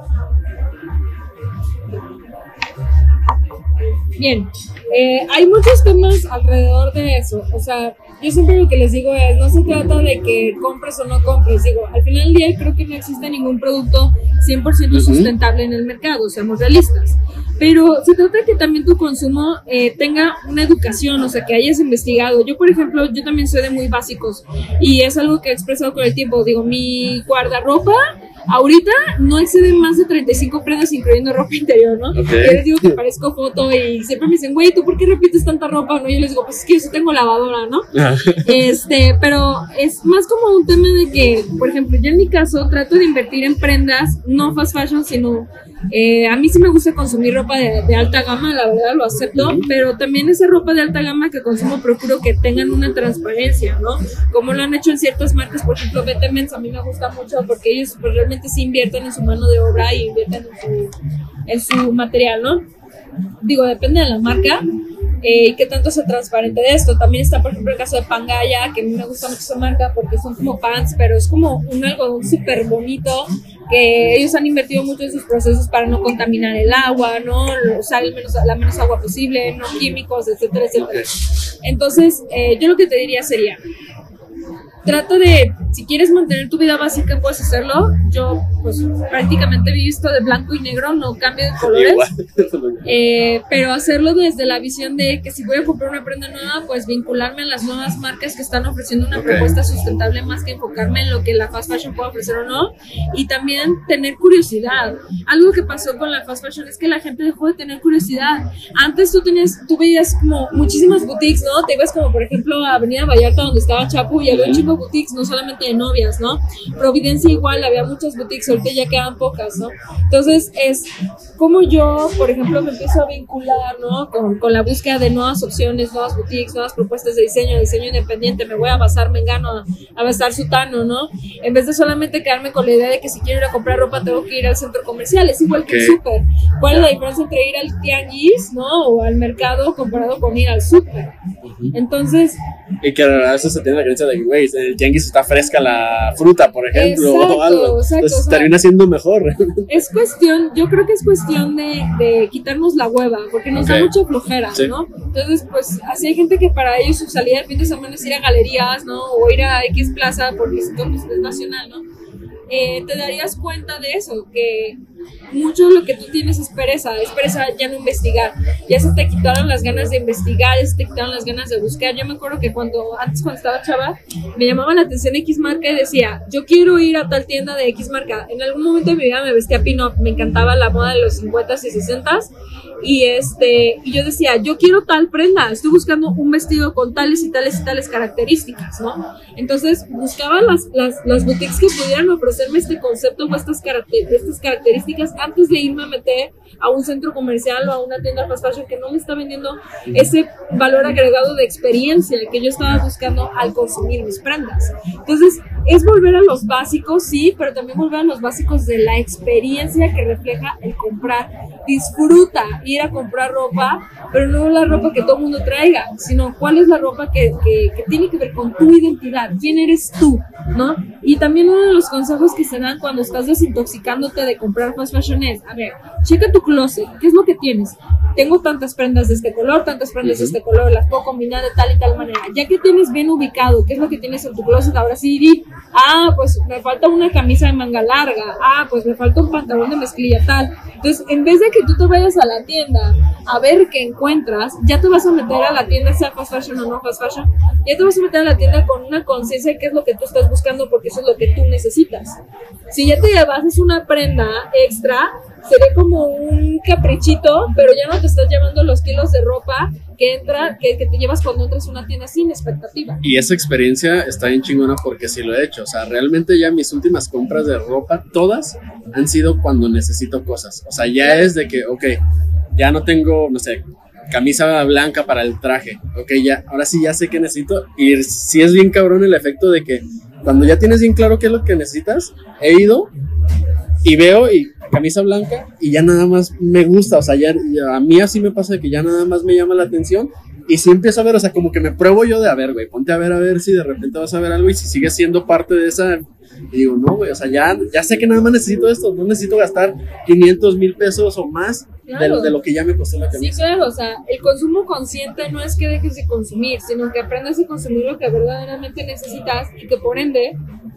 Bien, eh, hay muchos temas alrededor de eso. O sea, yo siempre lo que les digo es, no se trata de que compres o no compres. Digo, al final del día creo que no existe ningún producto cien por ciento uh-huh. sustentable en el mercado, seamos realistas. Pero se trata de que también tu consumo eh, tenga una educación, o sea, que hayas investigado. Yo, por ejemplo, yo también soy de muy básicos y es algo que he expresado con el tiempo. Digo, mi guardarropa ahorita no exceden más de treinta y cinco prendas incluyendo ropa interior, ¿no? Okay. Yo les digo que parezco foto y siempre me dicen, güey, ¿tú por qué repites tanta ropa? ¿No? Yo les digo, pues es que yo sí tengo lavadora, ¿no? este, pero es más como un tema de que, por ejemplo, yo en mi caso trato de invertir en prendas, no fast fashion, sino Eh, a mí sí me gusta consumir ropa de, de alta gama, la verdad lo acepto, pero también esa ropa de alta gama que consumo procuro que tengan una transparencia, ¿no? Como lo han hecho en ciertas marcas, por ejemplo Betemens, a mí me gusta mucho porque ellos pues, realmente sí invierten en su mano de obra y invierten en su, en su material, ¿no? Digo, depende de la marca. Eh, y qué tanto se transparente de esto. También está, por ejemplo, el caso de Pangaya, que a mí me gusta mucho esa marca porque son como pants, pero es como un algodón súper bonito, que ellos han invertido mucho en sus procesos para no contaminar el agua, ¿no? Usar el menos, la menos agua posible, no químicos, etcétera, etcétera. Entonces, eh, yo lo que te diría sería, trata de, si quieres mantener tu vida básica, puedes hacerlo. Yo, pues, prácticamente he visto de blanco y negro, no cambio de colores. Eh, pero hacerlo desde la visión de que si voy a comprar una prenda nueva, pues vincularme a las nuevas marcas que están ofreciendo una okay. propuesta sustentable más que enfocarme en lo que la fast fashion puede ofrecer o no. Y también tener curiosidad. Algo que pasó con la fast fashion es que la gente dejó de tener curiosidad. Antes tú tenías, tú veías como muchísimas boutiques, ¿no? Te ibas como, por ejemplo, a Avenida Vallarta, donde estaba Chapu, y había un chico de boutiques, no solamente de novias, ¿no? Providencia igual, había muchas boutiques, ahorita ya quedan pocas, ¿no? Entonces es como yo, por ejemplo, me empiezo a vincular, ¿no? Con, con la búsqueda de nuevas opciones, nuevas boutiques, nuevas propuestas de diseño, diseño independiente. Me voy a basar Mengano, a, a basar Sutano, ¿no? En vez de solamente quedarme con la idea de que si quiero ir a comprar ropa tengo que ir al centro comercial. Es igual que okay. el súper. ¿Cuál es la diferencia entre ir al tianguis, ¿no? O al mercado comparado con ir al súper? Entonces... Y que a veces se tiene la creencia de que, güey, en el tianguis está fresca la fruta, por ejemplo, exacto, o algo. Exacto, Entonces o sea, termina siendo mejor. Es cuestión, yo creo que es cuestión de, de quitarnos la hueva, porque nos okay. da mucha flojera, sí. ¿no? Entonces, pues, así hay gente que para ellos su salida de fin de semana es ir a galerías, ¿no? O ir a X Plaza, porque esto pues, es nacional, ¿no? Eh, te darías cuenta de eso, que mucho de lo que tú tienes es pereza, es pereza ya no investigar, ya se te quitaron las ganas de investigar, ya se te quitaron las ganas de buscar. Yo me acuerdo que cuando, antes cuando estaba chava, me llamaba la atención X marca y decía, yo quiero ir a tal tienda de X marca. En algún momento de mi vida me vestía pin-up, me encantaba la moda de los cincuentas y sesentas, y este, y yo decía, yo quiero tal prenda, estoy buscando un vestido con tales y tales y tales características, ¿no? Entonces buscaba las, las, las boutiques que pudieran ofrecerme este concepto o estas, caracter- estas características antes de irme a meter a un centro comercial o a una tienda fast fashion que no me está vendiendo ese valor agregado de experiencia que yo estaba buscando al consumir mis prendas. Entonces, es volver a los básicos, sí, pero también volver a los básicos de la experiencia que refleja el comprar. Disfruta ir a comprar ropa, pero no la ropa que todo el mundo traiga, sino cuál es la ropa que, que, que tiene que ver con tu identidad, quién eres tú, ¿no? Y también uno de los consejos que se dan cuando estás desintoxicándote de comprar fast fashion es, a ver, checa tu closet, ¿qué es lo que tienes? Tengo tantas prendas de este color, tantas prendas uh-huh. de este color, las puedo combinar de tal y tal manera. Ya que tienes bien ubicado qué es lo que tienes en tu closet, ahora sí di, ah, pues me falta una camisa de manga larga, ah, pues me falta un pantalón de mezclilla tal. Entonces, en vez de que tú te vayas a la tienda a ver qué encuentras, ya te vas a meter a la tienda, sea fast fashion o no fast fashion, ya te vas a meter a la tienda con una conciencia de qué es lo que tú estás buscando, porque eso es lo que tú necesitas. Si ya te llevas una prenda extra, sería como un caprichito, pero ya no te estás llevando los kilos de ropa que entra, que, que te llevas cuando entras a una tienda sin expectativa. Y esa experiencia está bien chingona porque sí lo he hecho. O sea, realmente ya mis últimas compras de ropa, todas han sido cuando necesito cosas. O sea, ya es de que, ok, ya no tengo, no sé, camisa blanca para el traje. Ok, ya, ahora sí ya sé qué necesito. Y sí es bien cabrón el efecto de que cuando ya tienes bien claro qué es lo que necesitas, he ido y veo y camisa blanca y ya nada más me gusta, o sea, ya, ya a mí así me pasa de que ya nada más me llama la atención y sí empiezo a ver, o sea, como que me pruebo yo de a ver, güey, ponte a ver a ver si de repente vas a ver algo y si sigues siendo parte de esa, y digo, no, güey, o sea, ya, ya sé que nada más necesito esto, no necesito gastar quinientos mil pesos o más claro. de, de lo que ya me costó la camisa. Sí, claro, o sea, el consumo consciente no es que dejes de consumir, sino que aprendas a consumir lo que verdaderamente necesitas y que por ende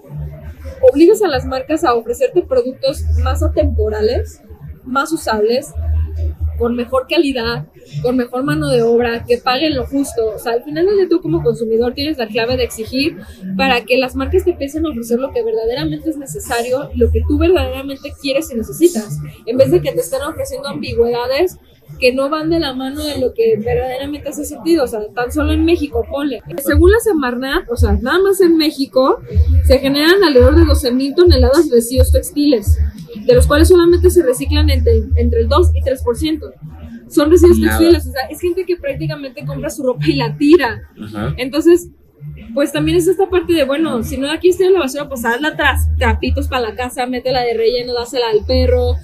obligas a las marcas a ofrecerte productos más atemporales, más usables, con mejor calidad, con mejor mano de obra, que paguen lo justo. O sea, al final de tú como consumidor tienes la clave de exigir para que las marcas te empiecen a ofrecer lo que verdaderamente es necesario, lo que tú verdaderamente quieres y necesitas, en vez de que te estén ofreciendo ambigüedades que no van de la mano de lo que verdaderamente hace sentido. O sea, tan solo en México, ponle. Según la Semarnat, o sea, nada más en México, se generan alrededor de doce mil toneladas de residuos textiles, de los cuales solamente se reciclan entre, entre el dos y tres por ciento. Son residuos Nada. textiles, o sea, es gente que prácticamente compra su ropa y la tira. Ajá. Entonces, pues también es esta parte de, bueno, si no aquí está en la basura, pues hazla tras trapitos para la casa, métela de relleno, dásela al perro,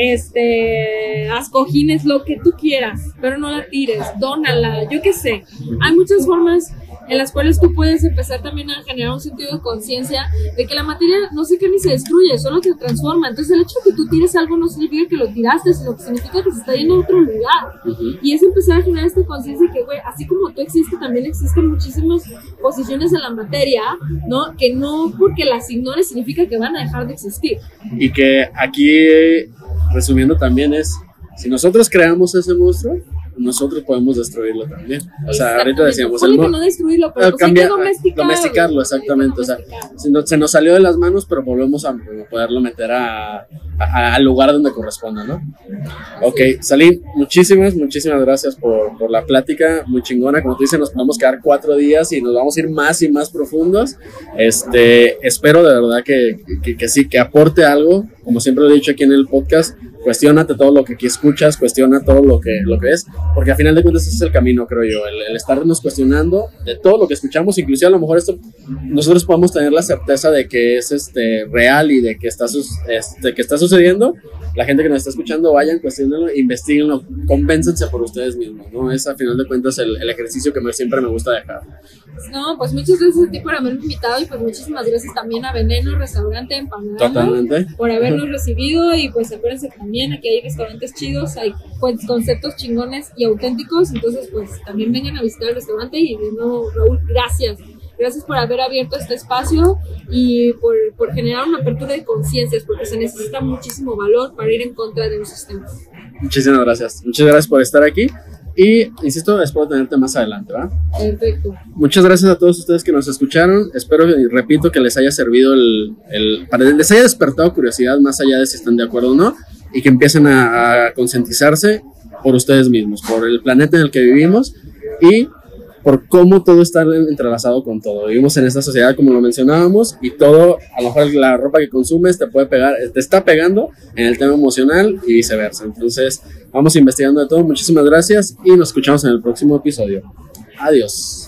este, haz cojines, lo que tú quieras, pero no la tires, dónala, yo qué sé. Hay muchas formas en las cuales tú puedes empezar también a generar un sentido de conciencia de que la materia no se quema ni se destruye, solo se transforma. Entonces el hecho de que tú tires algo no significa que lo tiraste, sino que significa que se está yendo a otro lugar. Uh-huh. Y es empezar a generar esta conciencia de que, güey, así como tú existes, también existen muchísimas posiciones en la materia, ¿no? Que no porque las ignores significa que van a dejar de existir. Y que aquí, resumiendo también, es, si nosotros creamos ese monstruo, nosotros podemos destruirlo también. O sea, ahorita decíamos, el mo- no destruirlo, pero pues cambiar, hay que domesticarlo. domesticarlo, exactamente. O sea, se nos, se nos salió de las manos, pero volvemos a poderlo meter a, a, al lugar donde corresponda, ¿no? Ok, Salim, muchísimas, muchísimas gracias por, por la plática, muy chingona. Como tú dices, nos podemos quedar cuatro días y nos vamos a ir más y más profundos. Este, espero de verdad que, que, que sí, que aporte algo. Como siempre lo he dicho aquí en el podcast, cuestiónate todo lo que aquí escuchas, cuestiona todo lo que, lo que es, porque al final de cuentas ese es el camino, creo yo, el, el estarnos cuestionando de todo lo que escuchamos, inclusive a lo mejor esto, nosotros podemos tener la certeza de que es este, real y de que está, este, que está sucediendo. La gente que nos está escuchando, vayan, cuestionenlo, investiguenlo, convéncense por ustedes mismos, ¿no? Es a final de cuentas el, el ejercicio que me, siempre me gusta dejar. No, pues muchas gracias a ti por haberme invitado y pues muchísimas gracias también a Veneno, restaurante en Panorama. Totalmente. Por habernos recibido y pues acuérdense también, aquí hay restaurantes chidos, hay pues, conceptos chingones y auténticos, entonces pues también vengan a visitar el restaurante y de nuevo, Raúl, gracias. Gracias por haber abierto este espacio y por, por generar una apertura de conciencias, porque se necesita muchísimo valor para ir en contra de un sistema. Muchísimas gracias. Muchas gracias por estar aquí. Y, insisto, espero tenerte más adelante, ¿va? Perfecto. Muchas gracias a todos ustedes que nos escucharon. Espero, y repito, que les haya servido el, el... para les haya despertado curiosidad más allá de si están de acuerdo o no, y que empiecen a, a concientizarse por ustedes mismos, por el planeta en el que vivimos y por cómo todo está entrelazado con todo. Vivimos en esta sociedad, como lo mencionábamos, y todo, a lo mejor la ropa que consumes te puede pegar, te está pegando en el tema emocional y viceversa. Entonces, vamos investigando de todo. Muchísimas gracias y nos escuchamos en el próximo episodio. Adiós.